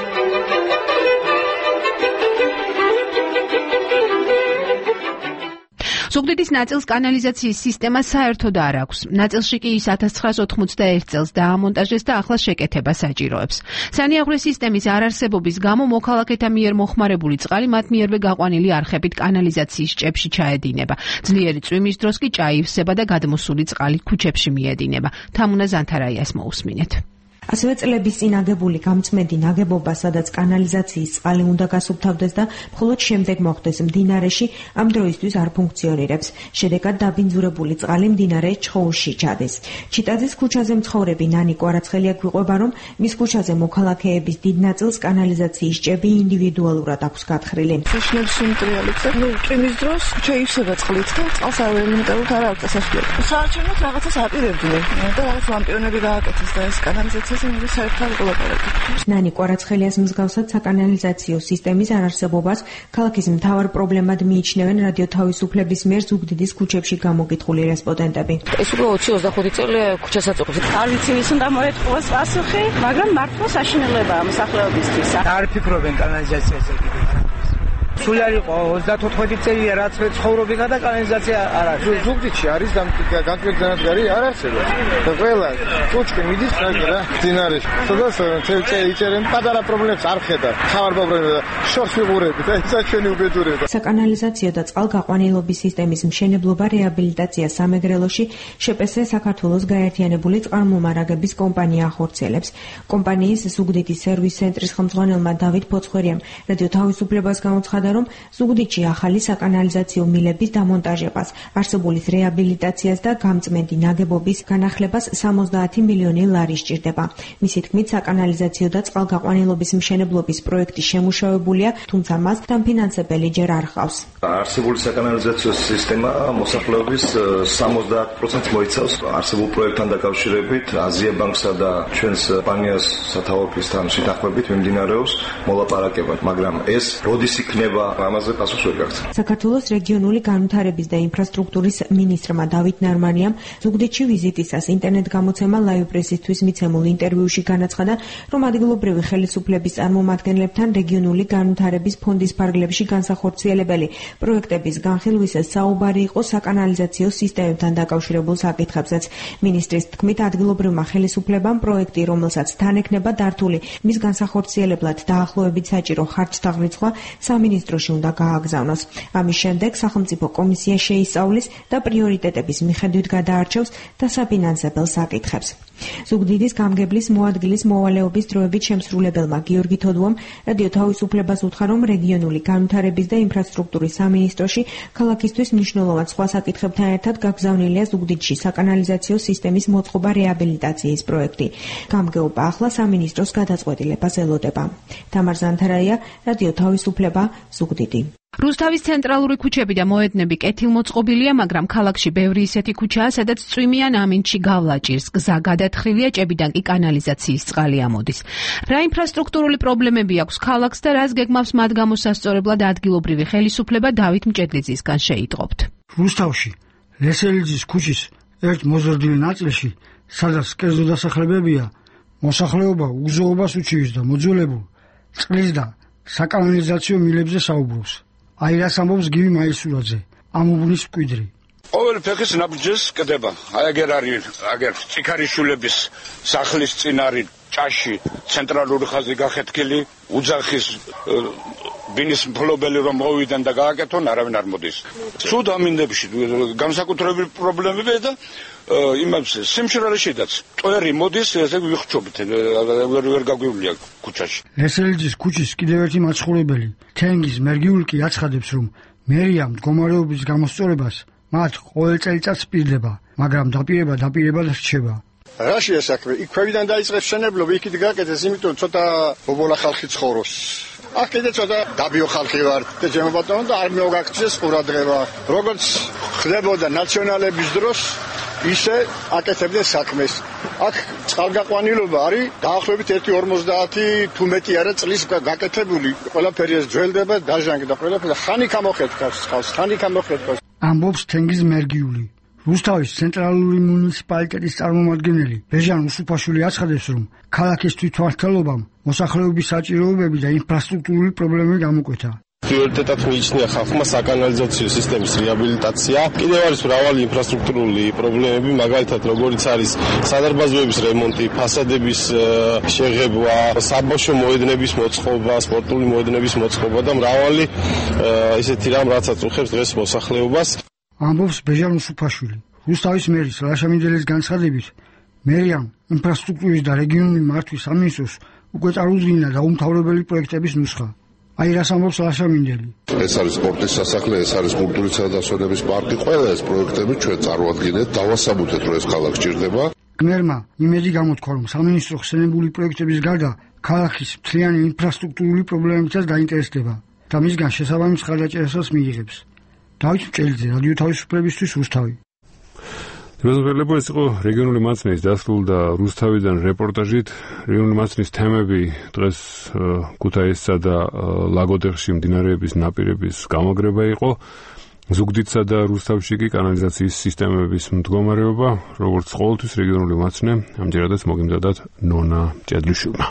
ზუგდიდის ნაწილს კანალიზაციის სისტემა საერთოდ არ აქვს. ნაწილში კი ის ათას ცხრაას ოთხმოცდაერთ წელს დაამონტაჟეს და ახლა შეკეთება საჭიროებს. სანიაღვრე სისტემის არარსებობის გამო მოქალაქეთა მიერ მოხმარებული წყალი მათ მიერვე გაყვანილი არხებით კანალიზაციის ჭებში ჩაედინება. ძლიერი წვიმის დროს კი ჭაივსება და გადმოსული წყალი ქუჩებში მიედინება. თამუნა ზანთარაიას მოусმინეთ. ასევე წლების წინ აგებული გამწმენდი ნაგებობა, სადაც კანალიზაციის წყალი უნდა გასუფთავდეს და მხოლოდ შემდეგ მოხვდეს მდინარეში, ამ დროისთვის არ ფუნქციონირებს. შედეგად დაბინძურებული წყალი მდინარე ჩხოუში ჩადის. ჩიტაძის ქუჩაზე მცხოვრები ნანი კვარაცხელია გვიყვება, რომ მის ქუჩაზე მოქალაქეების დიდ ნაწილს კანალიზაციის ჭები ინდივიდუალურად აქვს გათხრილი. შეშნებს უმტრიალებს, ნუ წვიმის დროს ჩაივსება წყლით და წყალს არ ელემენტარულად არ აქვს სასწრაფო. საარჩევნოდ რაღაცას აპირებდნენ და რაღაც ლამპიონები გააკეთეს და ეს კანალიზაცია ნანი კვარაცხელიას მსგავსად საკანალიზაციო სისტემის არარსებობას ქალაქის მთავარ პრობლემად მიიჩნევენ რადიო თავისუფლების მიერ ზუგდიდის ქუჩებში გამოგითხული რესპონდენტები. ეს უკვე ოცი ოცდახუთი წელი ქუჩას აწუხებს. არ ვიცი ვის უნდა მოეთხოვოს პასუხი, მაგრამ მართლა საშინელებაა მოსახლეობისთვის. არ ფიქრობენ კანალიზაციაზე კიდე. სულ არ იყო ოცდაოთხი წელია რაც ცხოვრობინა და კანალიზაცია არ არის. ზუგდიდში არის განკვეთ დანადგარი არ არსებობს. და ყველა კუჩკი მიდის რა მდინარეში. სადაც წელი იჭერენ პატარა პრობლემებს არ ხედა. ხავარ პრობლემები და შორს ვიყურებით და ისა ჩვენი უბედურება. საკანალიზაციო და წყალგაყვანილობის სისტემის მშენებლობა რეაბილიტაცია სამეგრელოში შეპესე საქართველოს გაერთიანებული წყალმომარაგების კომპანია ახორციელებს. კომპანიის ზუგდიდის სერვის ცენტრის ხელმძღვანელმა დავით ფოცხვერიამ რადიო თავისუფლებას გამოცხადა, რომ ზუგდიდში ახალი საკანალიზაციო მილების დამონტაჟებას, არსებულის რეაბილიტაციას და გამწმენდი ნაგებობის განახლებას სამოცდაათი მილიონი ლარი სჭირდება. მისი თქმით, საკანალიზაციო და წყალგაყვანილობის მშენებლობის პროექტი შემუშავებულია, თუმცა მას დამფინანსებელი ჯერ არ ჰყავს. არსებული საკანალიზაციო სისტემა მოსახლეობის სამოცდაათ პროცენტს მოიცავს. არსებულ პროექტთან დაკავშირებით აზია ბანკსა და ჩვენს კომპანიას სათავეობისთან შეთანხმებით მიმდინარეობს მოლაპარაკება, მაგრამ ეს როდის იქნება ამაზე პასუხს ვერ გაქვს. საქართველოს რეგიონული განვითარების და ინფრასტრუქტურის მინისტრმა დავით ნარმანიამ ზუგდიდში ვიზიტისას ინტერნეტ გამოცემა ლაივ პრესისთვის მიცემულ ინტერვიუში განაცხადა, რომ ადგილობრივი ხელისუფლების წარმომადგენლებთან რეგიონული განვითარების ფონდის ფარგლებში განსახორციელებელი პროექტების განხილვისას საუბარი იყო საკანალიზაციო სისტემებთან დაკავშირებულ საკითხებზეც. მინისტრის თქმით, ადგილობრივმა ხელისუფლებამ პროექტი, რომელსაც თან ექნება დართული მის განსახორციელებლად დაახლოებით საჭირო ხარჯთა რიცხვა სამინისტრო სამინისტროში უნდა გააგზავნოს. ამის შემდეგ სახელმწიფო კომისია შეისწავლის და პრიორიტეტების მიხედვით გადაარჩევს დასაფინანსებელ საკითხებს. ზუგდიდის გამგებლის მოადგილის მოვალეობის დროებით შემსრულებელმა გიორგი თოდუამ რადიო თავისუფლებას უთხრა, რომ რეგიონული განვითარების და ინფრასტრუქტურის სამინისტროში ქალაქისთვის მნიშვნელოვან სხვა საკითხებთან ერთად გაგზავნილია ზუგდიდში საკანალიზაციო სისტემის მოწყობა რეაბილიტაციის პროექტი. გამგეობა ახლა სამინისტროს გადაწყვეტილებას ელოდება. თამარ ზანთარაია, რადიო თავისუფლება, ზუგდიდი. რუსთავის ცენტრალური ქუჩები და მოედნები კეთილმოწყობილია, მაგრამ ქალაქში ბევრი ისეთი ქუჩაა, სადაც წვიმიან ამინდში გავლა ჭირს, გზა გადათხრილია, ჭებიდან კი კანალიზაციის წყალი ამოდის. რა ინფრასტრუქტურული პრობლემები აქვს ქალაქს და რას გეგმავს მათ გამოსასწორებლად ადგილობრივი ხელისუფლება, დავით მჭედლიძისგან შეიტყობთ. რუსთავში ლესელიძის ქუჩის ერთ მოზრდილ ნაწილში, სადაც კერძო დასახლებებია, მოსახლეობა უგზოობას უჩივის და მოძველებულ წყლის და საკანალიზაციო მილებზე საუბრობს. აი რას ამბობს გივი მაისურაძე, ამუბნის მკვიდრი. ყოველ ფეხის ნაბიჯს კდება. აი აგერ არის, აგერ ციქარიშვილების სახლის წინ არის ჭაში ცენტრალური ხაზი გახეთქილი, უძახის ბინის მფლობელი რომ მოვიდნენ და გააკეთონ, არავინ არ მოდის. ცუდ ამინდებში განსაკუთრებული პრობლემებია და იმას სიმშრალეშიდაც ტვერი მოდის, ესე ვიხჩობით, ვერ ვერ გაგვივლია ქუჩაში. ლესელიძის ქუჩის კიდევ ერთი მაცხოვრებელი, თენგიზ მერგიულკი აცხადებს, რომ მერია მდგომარეობის გამოსწორებას მათ ყოველ წელიწადს პირდება, მაგრამ დაპირება დაპირებად რჩება. რაშია საქმე? იქ ქვევიდან დაიწყეს მშენებლობა, იქით გააკეთეს, იმიტომ ცოტა ბობოლა ხალხი ცხოვრობს. აქ კიდე ცოტა დაბიო ხალხი ვარ და ჩემო ბატონო და არ მოგაქცეს ყურადღება. როგორც ხდებოდა ნაციონალების დროს, ისე აკეთებდნენ საქმეს. აქ წყალგაყვანილობა არის დაახლოებით ერთი ორმოცდაათი თუ მეტი არა წლის გაკეთებული. ყველაფერი ეს ძველდება, დაჟანგი და ყველაფერი ხანი გამოხეთქავს წყალს, ხანი გამოხეთქავს. ამბობს თენგიზ მერგიული. რუსთავის ცენტრალური მუნიციპალიტეტის წარმომადგენელი ბეჟან უსუფაშვილი აცხადებს, რომ ქალაქის თვითმმართველობამ მოსახლეობის საჭიროებები და ინფრასტრუქტურული პრობლემები გამოკვეთა. პრიორიტეტად მიიჩნია ხალხმა საკანალიზაციო სისტემის რეაბილიტაცია. კიდევ არის მრავალი ინფრასტრუქტურული პრობლემები, მაგალითად როგორიც არის სადარბაზოების რემონტი, ფასადების შეღებვა, საბავშვო მოედნების მოწყობა, სპორტული მოედნების მოწყობა და მრავალი ისეთი რამ, რასაც უხერხს დღეს მოსახლეობას. ამბობს ბეჟან უსუფაშვილი. რუსთავის მერის ლაშა მინდელის განცხადებით, მერიამ ინფრასტრუქტურის და რეგიონული მართვის სამინისტროს უკვე წარუდგინა დაუმთავრებელი პროექტების ნუსხა. აი რას ამბობს ლაშა მინდელი. ეს არის სპორტის სასახლე, ეს არის კულტურისა და დასვენების პარკი, ყველა ეს პროექტები ჩვენ წარუადგინეთ, დავასაბუთეთ, რომ ეს ქალაქს ჭირდება. გმერმა იმედი გამოთქვა, რომ სამინისტრო ხსენებული პროექტების გარდა ქალაქის მთლიანი ინფრასტრუქტურული პრობლემებითაც დაინტერესდება და მისგან შესაბამის ხარდაჭერასაც მიიღებს. დავით მჭედლიძე, რადიო თავისუფლებისთვის, რუსთავი. მეზობელებო, ეს იყო რეგიონული მაცნის დასრულდა რუსთავიდან რეპორტაჟით. რეგიონული მაცნის თემები დღეს ქუთაისსა და ლაგოდეხში მდინარეების ნაპირების გამაგრება იყო. ზუგდიდსა და რუსთავში კი კანალიზაციის სისტემების მდგომარეობა, როგორც ყოველთვის რეგიონული მაცნე, ამჯერადაც მოგიმზადათ ნონა მჭედლიშვილმა.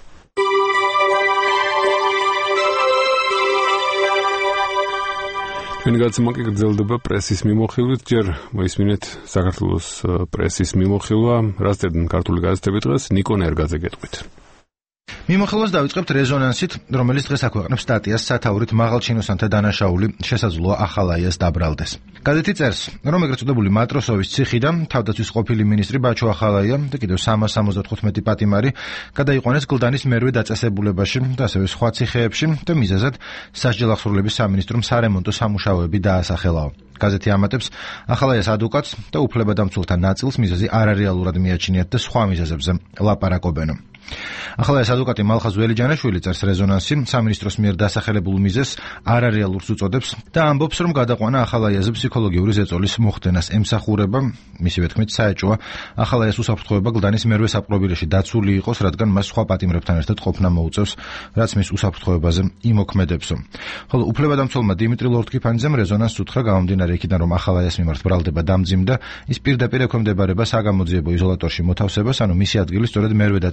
ჩვენი გადაცემა კი გრძელდება პრესის მიმოხილვით. ჯერ მოისმინეთ საქართველოს პრესის მიმოხილვა, რაც წერდნენ ქართული გაზეთები დღეს, ნიკო ნერგაძე გეტყვით. მიმოხილვას დავიწყებთ რეზონანსით, რომელიც დღეს აქვეყნებს სტატიას სათაურით მაღალჩინოსანთა დანაშაული შესაძლოა ახალაიას დაბრალდეს. გაზეთი წერს, რომ ეგრეთ წოდებული მატროსოვის ციხიდან თავდაცვის ყოფილი მინისტრი ბაჩო ახალაია და კიდევ სამას სამოცდათხუთმეტი პატიმარი გადაიყვანეს გლდანის მერვე დაწესებულებაში და ასევე სხვა ციხეებში და მიზეზად სასჯელ ახსრულების სამინისტრომ სარემონტო სამუშაოები დაასახელაო. გაზეთი ამატებს, ახალაიას ადვოკატს და უფლებადამცველთა ნაწილს მიზეზი არარეალურად მიაჩნიათ და სხვა მიზეზებზე ლაპარაკობენ. ახალაიას ადვოკატი მალხაზ ველიჯანაშვილი წერს რეზონანსი სამინისტროს მიერ დასახელებულ მიზეზს არარეალურს უწოდებს და ამბობს, რომ გადაყვანა ახალაიაზე ფსიქოლოგიური ზეწოლის მოხდენას ემსახურება. მისივე თქმით, საეჭოა ახალაიას უსაფრთხოება გლდანის მერვე საპყრობილეში დაცული იყოს, რადგან მას სხვა პატიმრებთან ერთად ყოფნა მოუწევს, რაც მის უსაფრთხოებაზე იმოქმედებსო. ხოლო უფლებადამცველმა დიმიტრი ლორდკიფანიძემ რეზონანსს უთხრა, გამომდინარე იქიდან, რომ ახალაიას მიმართ ბრალდება დამძიმდა, ის პირდაპირ ექვემდებარება საგამოძიებო იზოლატორში მოთავსებას, ანუ მისი ადგილი სწორედ მერვე დაწესებულებაში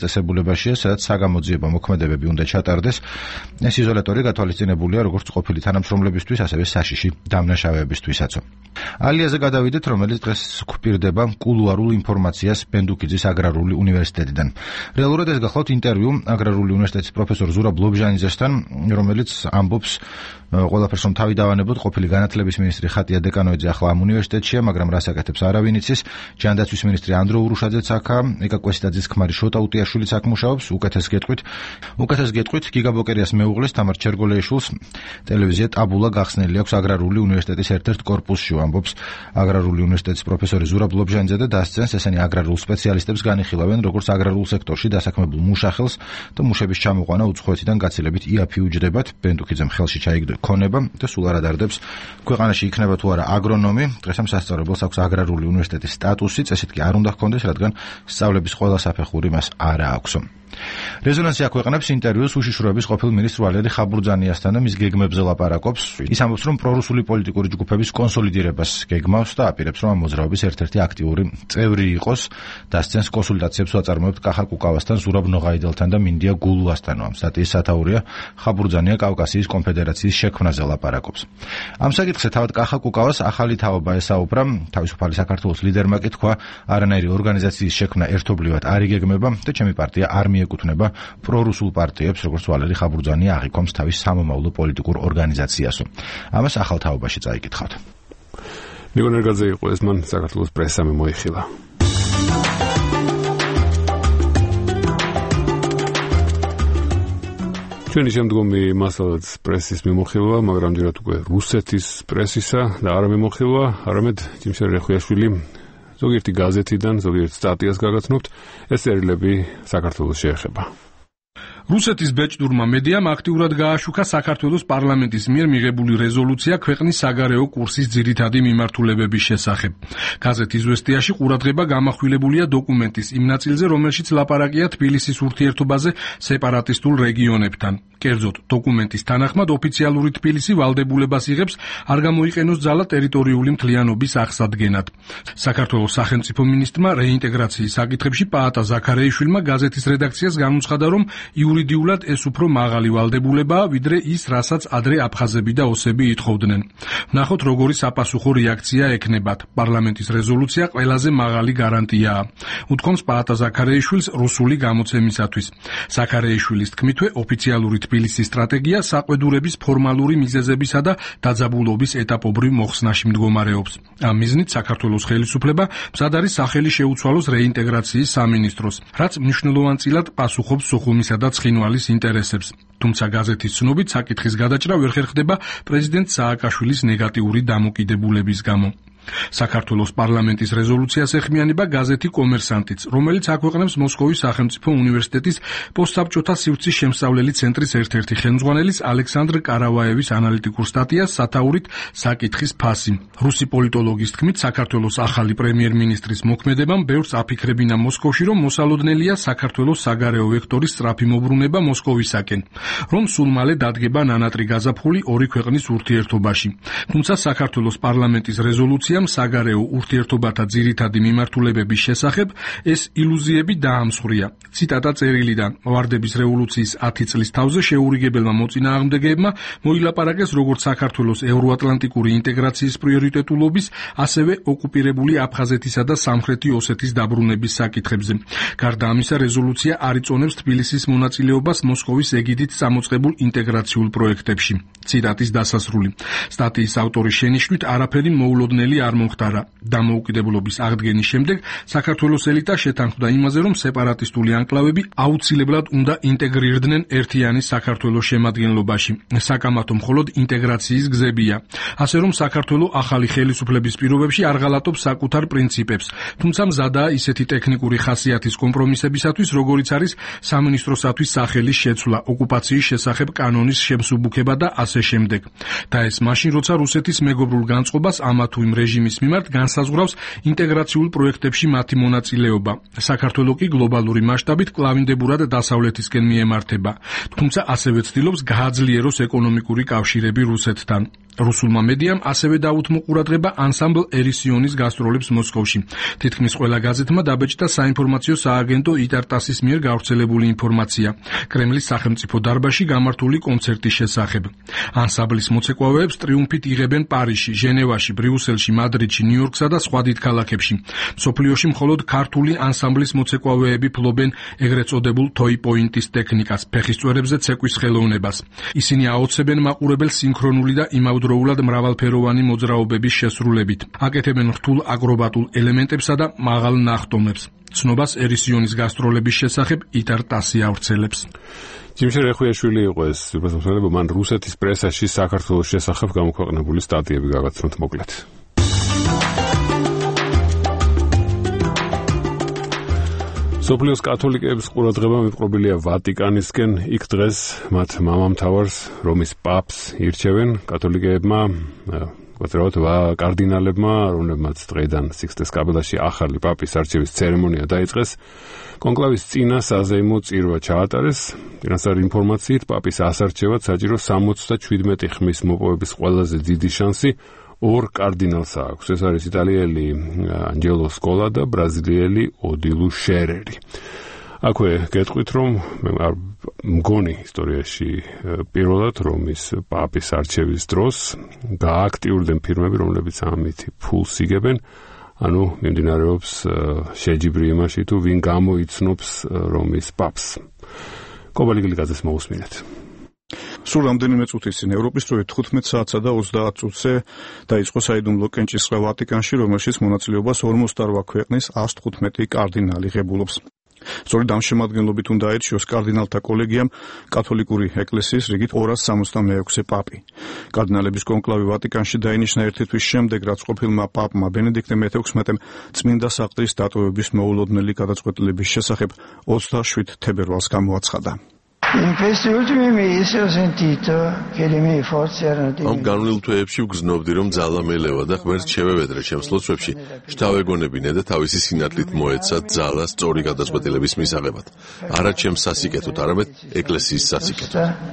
განვითარებაშია, სადაც საგამოძიებო მოქმედებები უნდა ჩატარდეს. ეს იზოლატორი გათვალისწინებულია როგორც ყოფილი თანამშრომლებისთვის, ასევე საშიში დამნაშავეებისთვისაც. ალიაზე გადავიდეთ, რომელიც დღეს გვპირდება კულუარულ ინფორმაციას პენდუქიძის აგრარული უნივერსიტეტიდან. რეალურად ეს გახლავთ ინტერვიუ აგრარული უნივერსიტეტის პროფესორ ზურაბ ლობჟანიძესთან, რომელიც ამბობს ყველაფერს რომ თავი დავანებოთ, ყოფილი განათლების მინისტრი ხატია დეკანოიძე ახლა ამ უნივერსიტეტშია, მაგრამ რას აკეთებს არავინ იცის. ჯანდაცვის მინისტრი ანდრო ურუშაძეც აქა, ეკა კვესტაძის ქმარი შოტა უტიაშვილიც აქ მუშაობს. უკეთეს გეტყვით, უკეთეს გეტყვით გიგაბოკერიას მეუღლის თამარ ჩერგოლეიშვილს ტელევიზია ტაბულა გახსნილი აქვს აგრარული უნივერსიტეტის ერთ-ერთ კორპუსში, ამბობს აგრარული უნივერსიტეტის პროფესორი ზურაბ ლობჟანიძე და დასცენს, ესენი აგრარულ სპეციალისტებს განიხილავენ როგორც აგრარულ სექტორში დასაქმებულ მუშახელს და მუშების ჩამოყვანა უცხოეთიდან გაცილებით იაფი უჯდებათ. პენდუქიძემ ხელში ჩაიგდო ქონება და სულ არ ადარდებს ქვეყანაში იქნება თუ არა აგრონომი. დღეს ამ სასწავლებელს აქვს აგრარული უნივერსიტეტის სტატუსი, წესით კი არ უნდა ჰქონდეს, რადგან სწავლების ყველა საფეხური მას არ აქვს. რეზონანსი აქვეყნებს ინტერვიუს უშიშროების ყოფილ მინისტრ ვალერი ხაბურძანიასთან და მის გეგმებზე ლაპარაკობს. ის ამბობს, რომ პრორუსული პოლიტიკური ჯგუფების კონსოლიდირებას გეგმავს და აპირებს, რომ ამ მოძრაობის ერთ-ერთი აქტიური წევრი იყოს. დასცენს კონსულტაციებს ვაწარმოებთ კახა კუკავასთან, ზურაბ ნოღაიდელთან და მინდია გულუასთან. ამ სტატიის სათაურია ხაბურძანია კავკასიის კონფედერაციის შექმნაზე ლაპარაკობს. ამ საკითხზე თავად კახა კუკავას ახალი თაობა ესაუბრა. თავისუფალი საქართველოს ლიდერმა კი თქვა, არანაირი ორგანიზაციის შექმნა ერთობლივად არ იგეგმება და ჩემი პარტია არ მიეკუთვნება პრორუსულ პარტიებს, როგორც ვალერი ხაბურძანია აღიქვამს თავის სამომავლო პოლიტიკურ ორგანიზაციასო. ამას ახალ თაობაში წაიკითხავთ. ნიკო ნერგაძე იყო ეს, მან საქართველოს პრესამ მოიხილა. ჩვენი შემდგომი მასალაც პრესის მიმოხილვა, მაგრამ დირekt უკვე რუსეთის პრესისა და არა მიმოხილვა, არამედ ჯიმშერ რეხუიაშვილი ზოგიერთი გაზეთიდან, ზოგიერთ სტატიას გაგაცნობთ, ეს წერილები საქართველოს შეეხება. რუსეთის ბეჭდურმა მედიამ აქტიურად გააშუქა საქართველოს პარლამენტის მიერ მიღებული რეზოლუცია ქვეყნის საგარეო კურსის ძირითადი მიმართულებების შესახებ. გაზეთ „იზვესტიაში“ ყურადღება გამახვილებულია დოკუმენტის იმ ნაწილზე, რომელშიც ლაპარაკია თბილისის ურთიერთობაზე სეპარატისტულ რეგიონებთან. კერძოდ, დოკუმენტის თანახმად ოფიციალური თბილისი ვალდებულებას იღებს არ გამოიყენოს ძალა ტერიტორიული მთლიანობის აღსადგენად. საქართველოს სახელმწიფო მინისტრმა რეინტეგრაციის საკითხებში პაატა ზაქარეიშვილმა გაზეთის რედაქციას განუცხადა, რომ იურიდიულად ეს უფრო მაღალი ვალდებულებაა, ვიდრე ის, რასაც ადრე აფხაზები და ოსები ითხოვდნენ. ვნახოთ, როგორი საპასუხო რეაქცია ექნებათ. პარლამენტის რეზოლუცია ყველაზე მაღალი გარანტიაა. უთქვამს პაატა ზაქარეიშვილს რუსული გამოცემისათვის. ზაქარეიშვილის თქმითვე, ოფიციალური თბილისის სტრატეგია საყვედურების ფორმალური მიზეზებისა და დაძაბულობის ეტაპობრივ მოხსნაში მდგომარეობს. ამ მიზნით საქართველოს ხელისუფლება მზად არის სახელი შეუცვალოს რეინტეგრაციის სამინისტროს, რაც მნიშვნელოვანწილად პასუხობს სოხუმისა და ცხინვალის ინტერესებს. თუმცა გაზეთის ცნობით საკითხის გადაჭრა ვერ ხერხდება პრეზიდენტ სააკაშვილის ნეგატიური დამოკიდებულების გამო. საქართველოს პარლამენტის რეზოლუციას ეხმიანება გაზეთი „კომერსანტიც“, რომელიც აქვეყნებს მოსკოვის სახელმწიფო უნივერსიტეტის პოსტსაბჭოთა სივრცის შემსწავლელი ცენტრის ერთ-ერთი ხელმძღვანელის ალექსანდრ კარავაევის ანალიტიკურ სტატიას სათაურით „საკითხის ფასი“. რუსი პოლიტოლოგის თქმით, საქართველოს ახალი პრემიერ-მინისტრის მოქმედებამ ბევრს აფიქრებინა მოსკოვში, რომ მოსალოდნელია საქართველოს საგარეო ვექტორის სწრაფი მობრუნება მოსკოვისაკენ, რომ სულ მალე დადგება ნანატრი გაზაფხული ორი ქვეყნის ურთიერთობაში. თუმცა საქართველოს პარლამენტის რეზოლუცია საგარეო ურთიერთობათა ძირითადი მიმართულებების შესახებ ეს ილუზიები დაამსხვრია. ციტატა წერილიდან: „ვარდების რევოლუციის ათი წლის თავზე შეურიგებელმა მოწინააღმდეგეებმა მოილაპარაკეს როგორც საქართველოს ევროატლანტიკური ინტეგრაციის პრიორიტეტულობის, ასევე ოკუპირებული აფხაზეთისა და სამხრეთი ოსეთის დაბრუნების საკითხებზე. გარდა ამისა, რეზოლუცია არ იწონებს თბილისის მონაწილეობას მოსკოვის ეგიდით წამოწყებულ ინტეგრაციულ პროექტებში“. ციტატის დასასრული. სტატიის ავტორის შენიშვნით, არაფერი მოულოდნელი არ მომხდარა. დამოუკიდებლობის აღდგენის შემდეგ საქართველოს ელიტა შეთანხმდა იმაზე, რომ სეპარატისტული ანკლავები აუცილებლად უნდა ინტეგრირდნენ ერთიანი საქართველოს შემადგენლობაში. საკამათო მხოლოდ ინტეგრაციის გზებია. ასე რომ საქართველო ახალი ხელისუფლების პირობებში არ ღალატობს საკუთარ პრინციპებს, თუმცა მზადაა ისეთი ტექნიკური ხასიათის კომპრომისებისათვის, როგორიც არის სამინისტროსათვის სახელის შეცვლა, ოკუპაციის შესახებ კანონის შემსუბუქება და ასე შემდეგ. და ეს მაშინ, როცა რუსეთის მეგობრულ განწყობას ამა თუ იმ რეჟიმის მიმართ განსაზღვრავს ინტეგრაციულ პროექტებში მათი მონაწილეობა. საქართველო კი გლობალური მასშტაბით კლავინდებურად დასავლეთისკენ მიემართება, თუმცა ასევე ცდილობს გააძლიეროს ეკონომიკური კავშირები რუსეთთან. რუსულმა მედიამ ასევე დაუთმო ყურადღება ანსამბლ ერისიონის გასტროლებს მოსკოვში. თითქმის ყველა გაზეთმა დაბეჭდა საინფორმაციო სააგენტო იტარტასის მიერ გავრცელებული ინფორმაცია კრემლის სახელმწიფო დარბაზში გამართული კონცერტის შესახებ. ანსამბლის მოცეკვავეებს ტრიუმფით იღებენ პარიზში, ჟენევაში, ბრიუსელში, მადრიდში, ნიუ-იორკსა და სხვა დიდ ქალაქებში. მსოფლიოში მხოლოდ ქართული ანსამბლის მოცეკვავეები ფლობენ ეგრეთ წოდებულ toy point-ის ტექნიკას, ფეხის წვერებზე ცეკვის ხელოვნებას. ისინი აოცებენ მაყურებელს სინქრონული და იმავდროულად მრავალფეროვანი მოძრაობების შესრულებით. აკეთებენ რთულ აკრობატულ ელემენტებსა და მაღალ ნახტომებს. ცნობას ერისიონის გასტროლების შესახებ იტარტასი ავრცელებს. ჯიმშე რეხუიაშვილი იყო ეს უპასუხებლობა, მან რუსეთის პრესაში საქართველოს შესახებ გამოქვეყნებული სტატიები გაგაცნოთ მოკლედ. სოფლიოს კათოლიკეების ყურადღება მიპყრობილია ვატიკანისკენ, იქ დღეს მათ მამამთავარს, რომის პაპს ირჩევენ. კათოლიკეებმა ვაწეროთ კარდინალებმა, რომლებმაც დღეიდან სიქსტეს კაპელაში ახალი პაპის არჩევის ცერემონია დაიწყეს. კონკლავის წინა საზეიმო წირვა ჩაატარეს. წინასწარ ინფორმაციით, პაპის ასარჩევად საჭირო სამოცდაშვიდმეტი ხმის მოპოვების ყველაზე დიდი შანსი ორ კარდინალს აქვს. ეს არის იტალიელი ანჯელო სკოლა და ბრაზილიელი ოდილუ შერერი. აქვე გეტყვით, რომ მე მგონი ისტორიაში პირველად რომის პაპის არჩევის დროს გააქტიურდნენ ფირმები, რომლებიც ამით ფულს იგებენ. ანუ მიმდინარეობს შეჯიბრი იმაში, თუ ვინ გამოიცნობს რომის პაპს. კობალიგლიკაძეს მოусმინეთ. სულ რამდენიმე წუთის წინ ევროპის დროით თხუთმეტ საათსა და ოცდაათ წუთზე დაიწყო საიდუმლო კენჭისყრა ვატიკანში, რომელშიც მონაწილეობას ორმოცდაორ ქვეყნის ას თხუთმეტი კარდინალი ღებულობს. სწორედ ამ შემადგენლობით უნდა აირჩიოს კარდინალთა კოლეგიამ კათოლიკური ეკლესიის რიგით ორას სამოცდამეექვსე პაპი. კარდინალების კონკლავი ვატიკანში დაინიშნა ერთი თვის შემდეგ, რაც ყოფილმა პაპმა ბენედიქტე მეთექვსმეტემ წმინდა საყდრის დატოვების მოულოდნელი გადაწყვეტილების შესახებ ოცდაშვიდ თებერვალს გამოაცხადა. ამ განვლილ თვეებში ვგრძნობდი, რომ ძალა მელევა და ღმერთს შევევედრე ჩემს ლოცვებში, შთავეგონებინე და თავისი სინათლით მოეცა ძალა სწორი გადაწყვეტილების მისაღებად. არა ჩემს სასიკეთოდ, არამედ ეკლესიის სასიკეთოდ.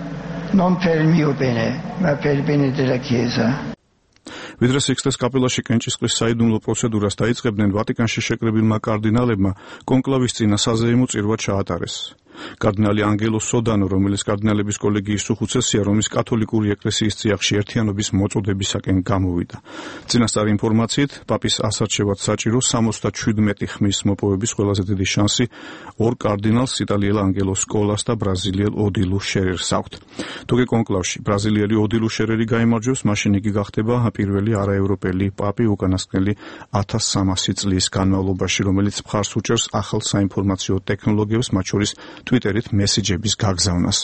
ვიდრე სიქსტეს კაპელაში კენჭისყრის საიდუმლო პროცედურას დაიწყებდნენ, ვატიკანში შეკრებილმა კარდინალებმა კონკლავის წინა საზეიმო წირვა ჩაატარეს. კარდინალი ანგელო სოდანო, რომელიც კარდინალების კოლეგიის უხუცესია, რომის კათოლიკური ეკლესიის წიაღში ერთიანობის მოწოდებისაკენ გამოვიდა. წინასწარ ინფორმაციით, პაპის ასარჩევად საჭირო სამოცდაშვიდმეტი ხმის მოპოვების ყველაზე დიდი შანსი ორ კარდინალს, იტალიელ ანგელო სკოლას და ბრაზილიელ ოდილუ შერერს აქვთ. თუკი კონკლავში ბრაზილიელი ოდილუ შერერი გაიმარჯვებს, მაშინ იგი გახდება პირველი არაევროპელი პაპი უკანასკნელი ათას სამასი წლის განმავლობაში, რომელიც მხარს უჭერს ახალ საინფორმაციო ტექნოლოგიებს, მათ შორის Twitterით მესიჯების გაგზავნას.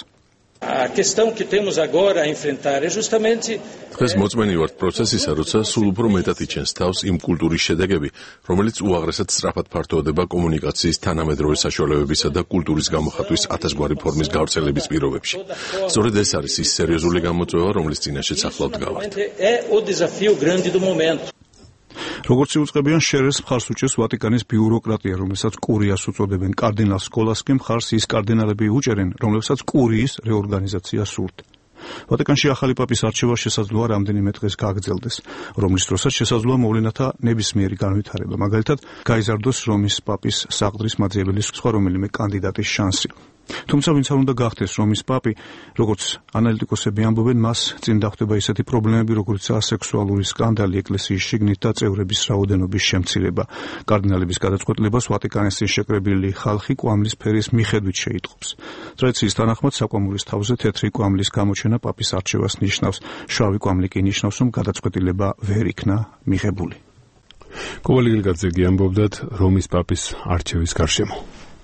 დღეს მოწმენი ვართ პროცესისა, როცა სულ უფრო მეტად იჩენს თავს იმ კულტურის შედეგები, რომელიც უაღრესად სწრაფად ფართოვდება კომუნიკაციის თანამედროვე საშუალებებისა და კულტურის გამოხატვის ათასგვარი ფორმის გავრცელების პირობებში. სწორედ ეს არის ის სერიოზული გამოწვევა, რომლის წინაშეც ახლა ვდგავართ. როგორც იუწყებიან, შერერს მხარს უჭერს ვატიკანის ბიუროკრატია, რომელსაც კურიას უწოდებენ. კარდინალ სკოლას კი მხარს ის კარდინალები უჭერენ, რომლებსაც კურიის რეორგანიზაცია სურთ. ვატიკანში ახალი პაპის არჩევა შესაძლოა რამდენიმე დღეს გაგრძელდეს, რომლის დროსაც შესაძლოა მოვლენათა ნებისმიერი განვითარება. მაგალითად, გაიზარდოს რომის პაპის საყდრის მაძიებლის სხვა რომელიმე კანდიდატის შანსი. თუმცა ვინც არ უნდა გახდეს რომის პაპი, როგორც ანალიტიკოსები ამბობენ, მას წინ დახვდება ისეთი პრობლემები, როგორიცაა სექსუალური სკანდალი, ეკლესიის შიგნით და წევრების რაოდენობის შემცირება. კარდინალების გადაწყვეტილებას ვატიკანის წინ შეკრებილი ხალხი კვამლის ფერის მიხედვით შეიტყობს. ტრადიციის თანახმად საკვამურის თავზე თეთრი კვამლის გამოჩენა პაპის არჩევას ნიშნავს, შავი კვამლი კი ნიშნავს, რომ გადაწყვეტილება ვერ იქნა მიღებული. კოვალიგილკაძე ამბობდათ რომის პაპის არჩევის გარშემო.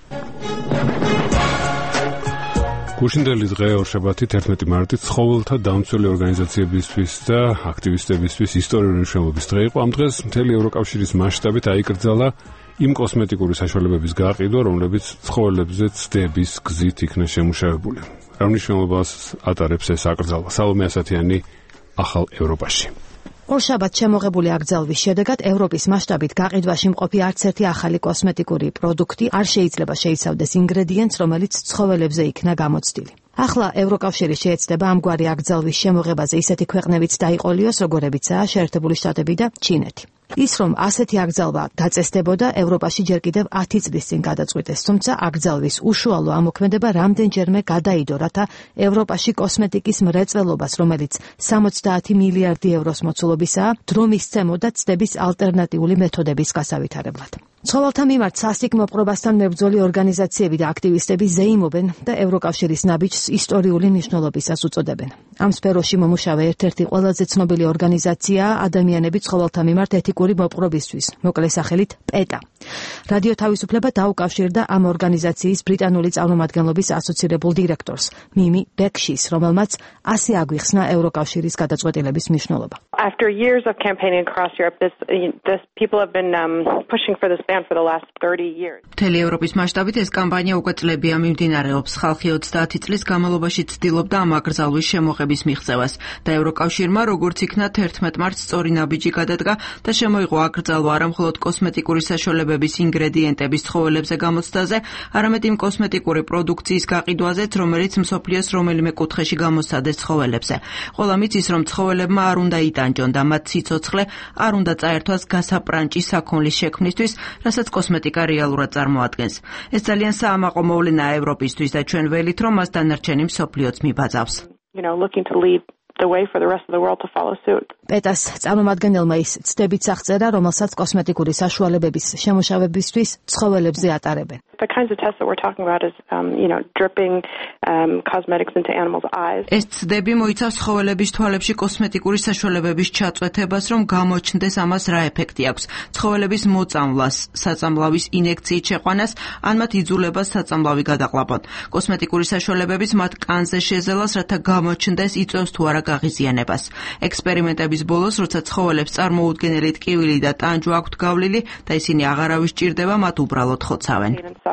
გუშინდელი დღე ორშაბათი თერთმეტი მარტი ცხოველთა დამცველი ორგანიზაციებისთვის და აქტივისტებისთვის ისტორიული მნიშვნელობის დღე იყო. ამ დღეს მთელი ევროკავშირის მასშტაბით აიკრძალა იმ კოსმეტიკური საშუალებების გაყიდვა, რომლებიც ცხოველებზე ცდების გზით იქნა შემუშავებული. რა მნიშვნელობას ატარებს ეს აკრძალვა? სალომე ასათიანი, ახალ ევროპაში. ორშაბათს შემოღებული აკრძალვის შედეგად ევროპის მასშტაბით გაყიდვაში მყოფი არც ერთი ახალი კოსმეტიკური პროდუქტი არ შეიძლება შეიცავდეს ინგრედიენტს, რომელიც ცხოველებზე იქნა გამოცდილი. ახლა ევროკავშირი შეეცდება ამგვარი აკრძალვის შემოღებაზე ისეთი ქვეყნებიც დაიყოლიოს, როგორებიცაა შეერთებული შტატები და ჩინეთი. ის რომ ასეთი აკრძალვა დაწესდებოდა ევროპაში ჯერ კიდევ ათი წლის წინ გადაწყვიტეს, თუმცა აკრძალვის უშუალო ამოქმედება რამდენჯერმე გადაიდო, რათა ევროპაში კოსმეტიკის მრეწველობას, რომელიც სამოცდაათი მილიარდი ევროს მოცულობისაა, დრო მისცემოდა ცდების ალტერნატიული მეთოდების გასავითარებლად. ცხოველთა მიმართ სასტიკ მოპყრობასთან მებრძოლი ორგანიზაციები და აქტივისტები ზეიმობენ და ევროკავშირის ნაბიჯს ისტორიული მნიშვნელობისას უწოდებენ. ამ სფეროში მომუშავე ერთ-ერთი ყველაზე ცნობილი ორგანიზაციაა ადამიანები ცხოველთა მიმართ ეთიკური მოპყრობისთვის, მოკლე სახელით პეტა. რადიო თავისუფლება დაუკავშირდა ამ ორგანიზაციის ბრიტანული წარმომადგენლობის ასოცირებულ დირექტორს, მიმი ბექშის, რომელმაც ასე აგვიხსნა ევროკავშირის გადაწყვეტილების მნიშვნელობა. After years of campaigning across Europe, this, this people have been um, pushing for this ban for the last thirty years. მთელი ევროპის მასშტაბით ეს კამპანია უკვე წლებია მიმდინარეობს. ხალხი ოცდაათი წლის განმავლობაში ცდილობდა ამ აკრძალვის შემოღების მიღწევას და ევროკავშირმა, როგორც იქნა თერთმეტ მარტს სწორი ნაბიჯი გადადგა და შემოიღო აკრძალვა არა მხოლოდ კოსმეტიკური საშუალებების ინგრედიენტების ცხოველებზე გამოცდაზე, არამედ იმ კოსმეტიკური პროდუქციის გაყიდვაზეც, რომელიც მსოფლიოს რომელიმე კუთხეში გამოსცადეს ცხოველებზე. ყველა მიცის, რომ ცხოველებმა არ უნდა იტანჯონ და მათ სიცოცხლე არ უნდა წაერთვას გასაპრანჭი საქონლის შექმნისთვის, რასაც კოსმეტიკა რეალურად წარმოადგენს. ეს ძალიან საამაყო მოვლენაა ევროპისთვის და ჩვენ ველით, რომ მას დანარჩენი მსოფლიოც მიბაძავს. You know, looking to lead the way for the rest of the world to follow suit. პეტას წარმომადგენელმა ის ცდებით აღწერა, რომელსაც კოსმეტიკური საშუალებების შემუშავებისთვის ცხოველებზე ატარებენ. The kinds of tests that we're talking about is, um, you know, dripping um, cosmetics into animals' eyes. ეს ცდები მოიცავს ცხოველების თვალებში კოსმეტიკური საშუალებების ჩაწვეთებას, რომ გამოჩნდეს ამას რა ეფექტი აქვს. ცხოველების მოწამვლას, საწამლავის ინექციით შეყვანას, ან მათ იძულებას საწამლავი გადაყლაპონ. კოსმეტიკური საშუალებების მათ კანზე შეძელას, რათა გამოჩნდეს იწვევს თუ არა გაღიზიანებას. ექსპერიმენტების ბოლოს, როცა ცხოველებს წარმოუდგენელი ტკივილი და ტანჯვა აქვთ გავლილი და ისინი აღარავის ჭირდება, მათ უბრალოდ ხოცავენ.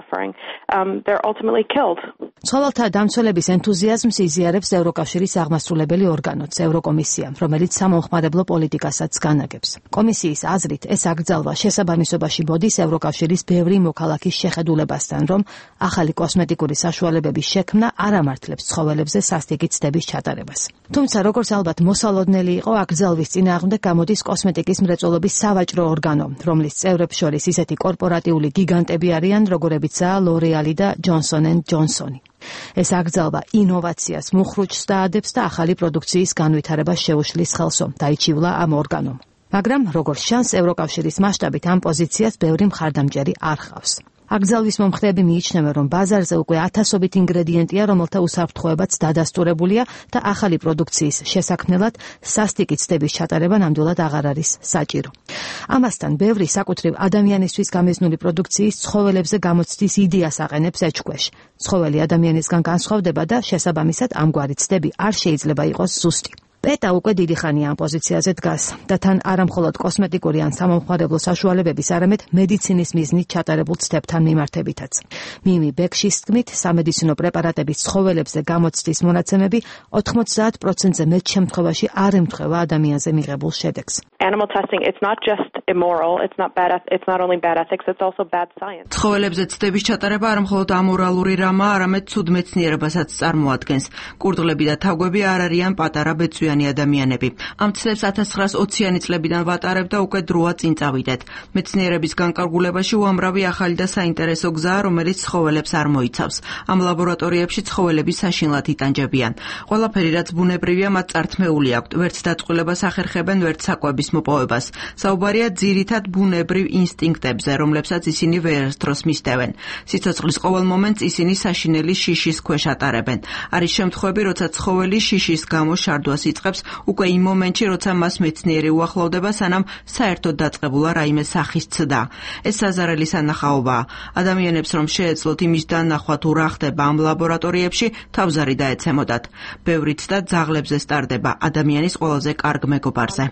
Um, they're ultimately killed. ცხოველთა დამცველების ენთუზიაზმს იზიარებს ევროკავშირის აღმასრულებელი ორგანოც, ევროკომისია, რომელიც სამომხმარებლო პოლიტიკასაც განაგებს. კომისიის აზრით, ეს აკრძალვა შესაბამისობაში მოდის ევროკავშირის ბევრი მოქალაქის შეხედულებასთან, რომ ახალი კოსმეტიკური საშუალებების შექმნა არ ამართლებს ცხოველებზე სასტიკი ცდების ჩატარებას. თუმცა, როგორც ალბათ მოსალოდნელი იყო, აკრძალვის წინააღმდეგ გამოდის კოსმეტიკის მრეწველობის სავაჭრო ორგანო, რომლის წევრებს შორის ისეთი კორპორატიული გიგანტები არიან, როგორებიცაა ლორეალი და ჯონსონ ენდ ჯონსონი. ეს აკრძალვა ინოვაციას მუხრუჭს დაადებს და ახალი პროდუქციის განვითარებას შეუშლის ხელსო, დაიჩივლა ამ ორგანომ. მაგრამ, როგორც ჩანს, ევროკავშირის მასშტაბით ამ პოზიციას ბევრი მხარდამჭერი არ ჰყავს. აკრძალვის მომხრეები მიიჩნევენ, რომ ბაზარზე უკვე ათასობით ინგრედიენტია, რომელთა უსაფრთხოებაც დადასტურებულია და ახალი პროდუქციის შესაქმნელად სასტიკი ცდების ჩატარება ნამდვილად აღარ არის საჭირო. ამასთან, ბევრი საკუთრივ ადამიანისთვის გამიზნული პროდუქციის ცხოველებზე გამოცდის იდეას აყენებს ეჭქვეშ. ცხოველი ადამიანისგან განსხვავდება და შესაბამისად ამგვარი ცდები არ შეიძლება იყოს ზუსტი. პეტა უკვე დიდი ხანია ამ პოზიციაზე დგას და თან არა მხოლოდ კოსმეტიკური ან სამომხმარებლო საშუალებების, არამედ მედიცინის მიზნით ჩატარებულ ცდებთან მიმართებითაც. მიმი ბექშის თქმით, სამედიცინო პრეპარატების ცხოველებზე გამოცდის მონაცემები ოთხმოცდაათ პროცენტზე მეტ შემთხვევაში არ ემთხვევა ადამიანზე მიღებულ შედეგს. Animal testing, it's not just immoral, it's not bad, it's not only bad ethics, it's also bad science. ცხოველებზე ცდების ჩატარება არ მხოლოდ ამორალური რამაა, არამედ ცუდ მეცნიერებასაც წარმოადგენს. კურდღლები და თაგვები არ არიან პატარა ბეწვიანი ადამიანები. ამ ცდებს ათას ცხრაას ოციანი წლებიდან ვატარებ და უკვე დროა წინ წავიდეთ. მეცნიერების განკარგულებაში უამრავი ახალი და საინტერესო გზაა, რომელიც ცხოველებს არ მოიცავს. ამ ლაბორატორიებში ცხოველები საშინლად იტანჯებიან. ყველაფერი, რაც ბუნებრივია, მათ წართმეული აქვთ. ვერც დაწყვილებას ახერხებენ, ვერც საკვების მოპოვებას. საუბარია ძირითად ბუნებრივ ინსტინქტებზე, რომლებსაც ისინი ვერასდროს მისდევენ. სიცოცხლის ყოველ მომენტს ისინი საშინელი შიშის ქვეშ ატარებენ. არის შემთხვევები, როცა ცხოველი შიშის გამო შარდვას იწყებს უკვე იმ მომენტში, როცა მას მეცნიერი უახლოვდება, სანამ საერთოდ დაწყებულა რაიმე სახის ცდა. ეს საზარელი სანახაობაა. ადამიანებს რომ შეეძლოთ იმის დანახვა თუ რა ხდება ამ ლაბორატორიებში, თავზარი დაეცემოდათ. ბევრი ცდა ძაღლებზე სტარდება, ადამიანის ყველაზე კარგ მეგობარზე.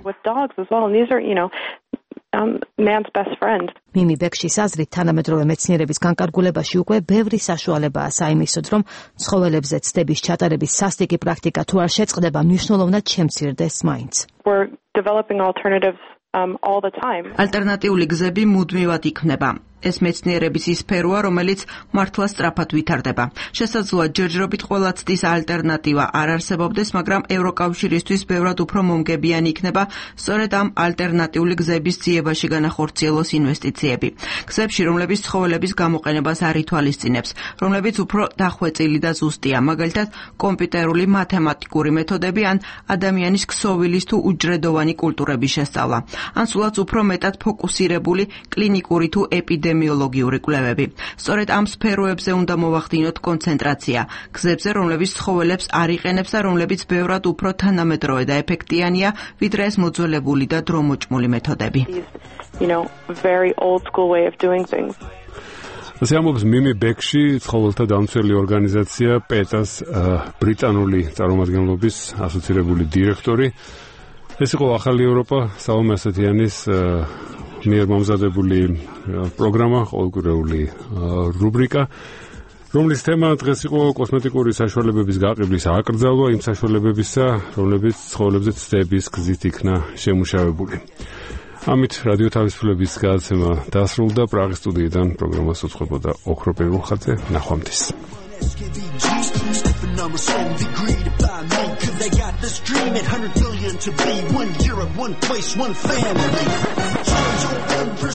Um, man's best friend. მიმი ბექშის აზრით, თანამედროვე მეცნიერების განკარგულებაში უკვე ბევრი საშუალებაა საიმისოდ, რომ ცხოველებზე ცდების ჩატარების სასტიკი პრაქტიკა თუ არ შეწყდება, მნიშვნელოვნად შემცირდეს მაინც. We're developing alternatives um, all the time. ალტერნატიული გზები მუდმივად იქმნება. ეს მეცნიერების ის სფეროა, რომელიც მართლა სწრაფად ვითარდება. შესაძლოა ჯერჯერობით ყველა ცდის ალტერნატივა არ არსებობდეს, მაგრამ ევროკავშირისთვის ბევრად უფრო მომგებიანი იქნება სწორედ ამ ალტერნატიული გზების ძიებაში განახორციელოს ინვესტიციები. გზებში, რომლებიც ცხოველების გამოყენებას არ ითვალისწინებს, რომლებიც უფრო დახვეწილი და ზუსტია, მაგალითად კომპიუტერული მათემატიკური მეთოდები ან ადამიანის ქსოვილის თუ უჯრედოვანი კულტურების შესწავლა, ან სულაც უფრო მეტად ფოკუსირებული კლინიკური თუ ეპიდემიოლოგიური კვლევები. სწორედ ამ სფეროებზე უნდა მოვახდინოთ კონცენტრაცია, გზებზე, რომლებიც ცხოველებს არ იყენებს და რომლებიც ბევრად უფრო თანამედროვე და ეფექტიანია, ვიდრე ეს მოძველებული და დრომოჭმული მეთოდები. You know, very old school way of doing things. ასე ამბობს მიმი ბექში, ცხოველთა დამცველი ორგანიზაცია პეტას ბრიტანული წარმომადგენლობის ასოცირებული დირექტორი. ეს იყო ახალი ევროპა, საომე ასათიანის მიერ მომზადებული პროგრამა, ყოველკვირეული რუბრიკა, რომლის თემა დღეს იყო კოსმეტიკური საშუალებების გაყიდვის აკრძალვა იმ საშუალებებისა, რომლებიც ცხოველებზე ცდების გზით იქნა შემუშავებული. ამით რადიო თავისუფლების გადაცემა დასრულდა. პრაღის სტუდიიდან პროგრამას უძღვებოდა ოქრო პერუხაძე. ნახვამდის. Numbers from the greed by me, cause they got this dream at one hundred billion to be one Europe, one place, one family.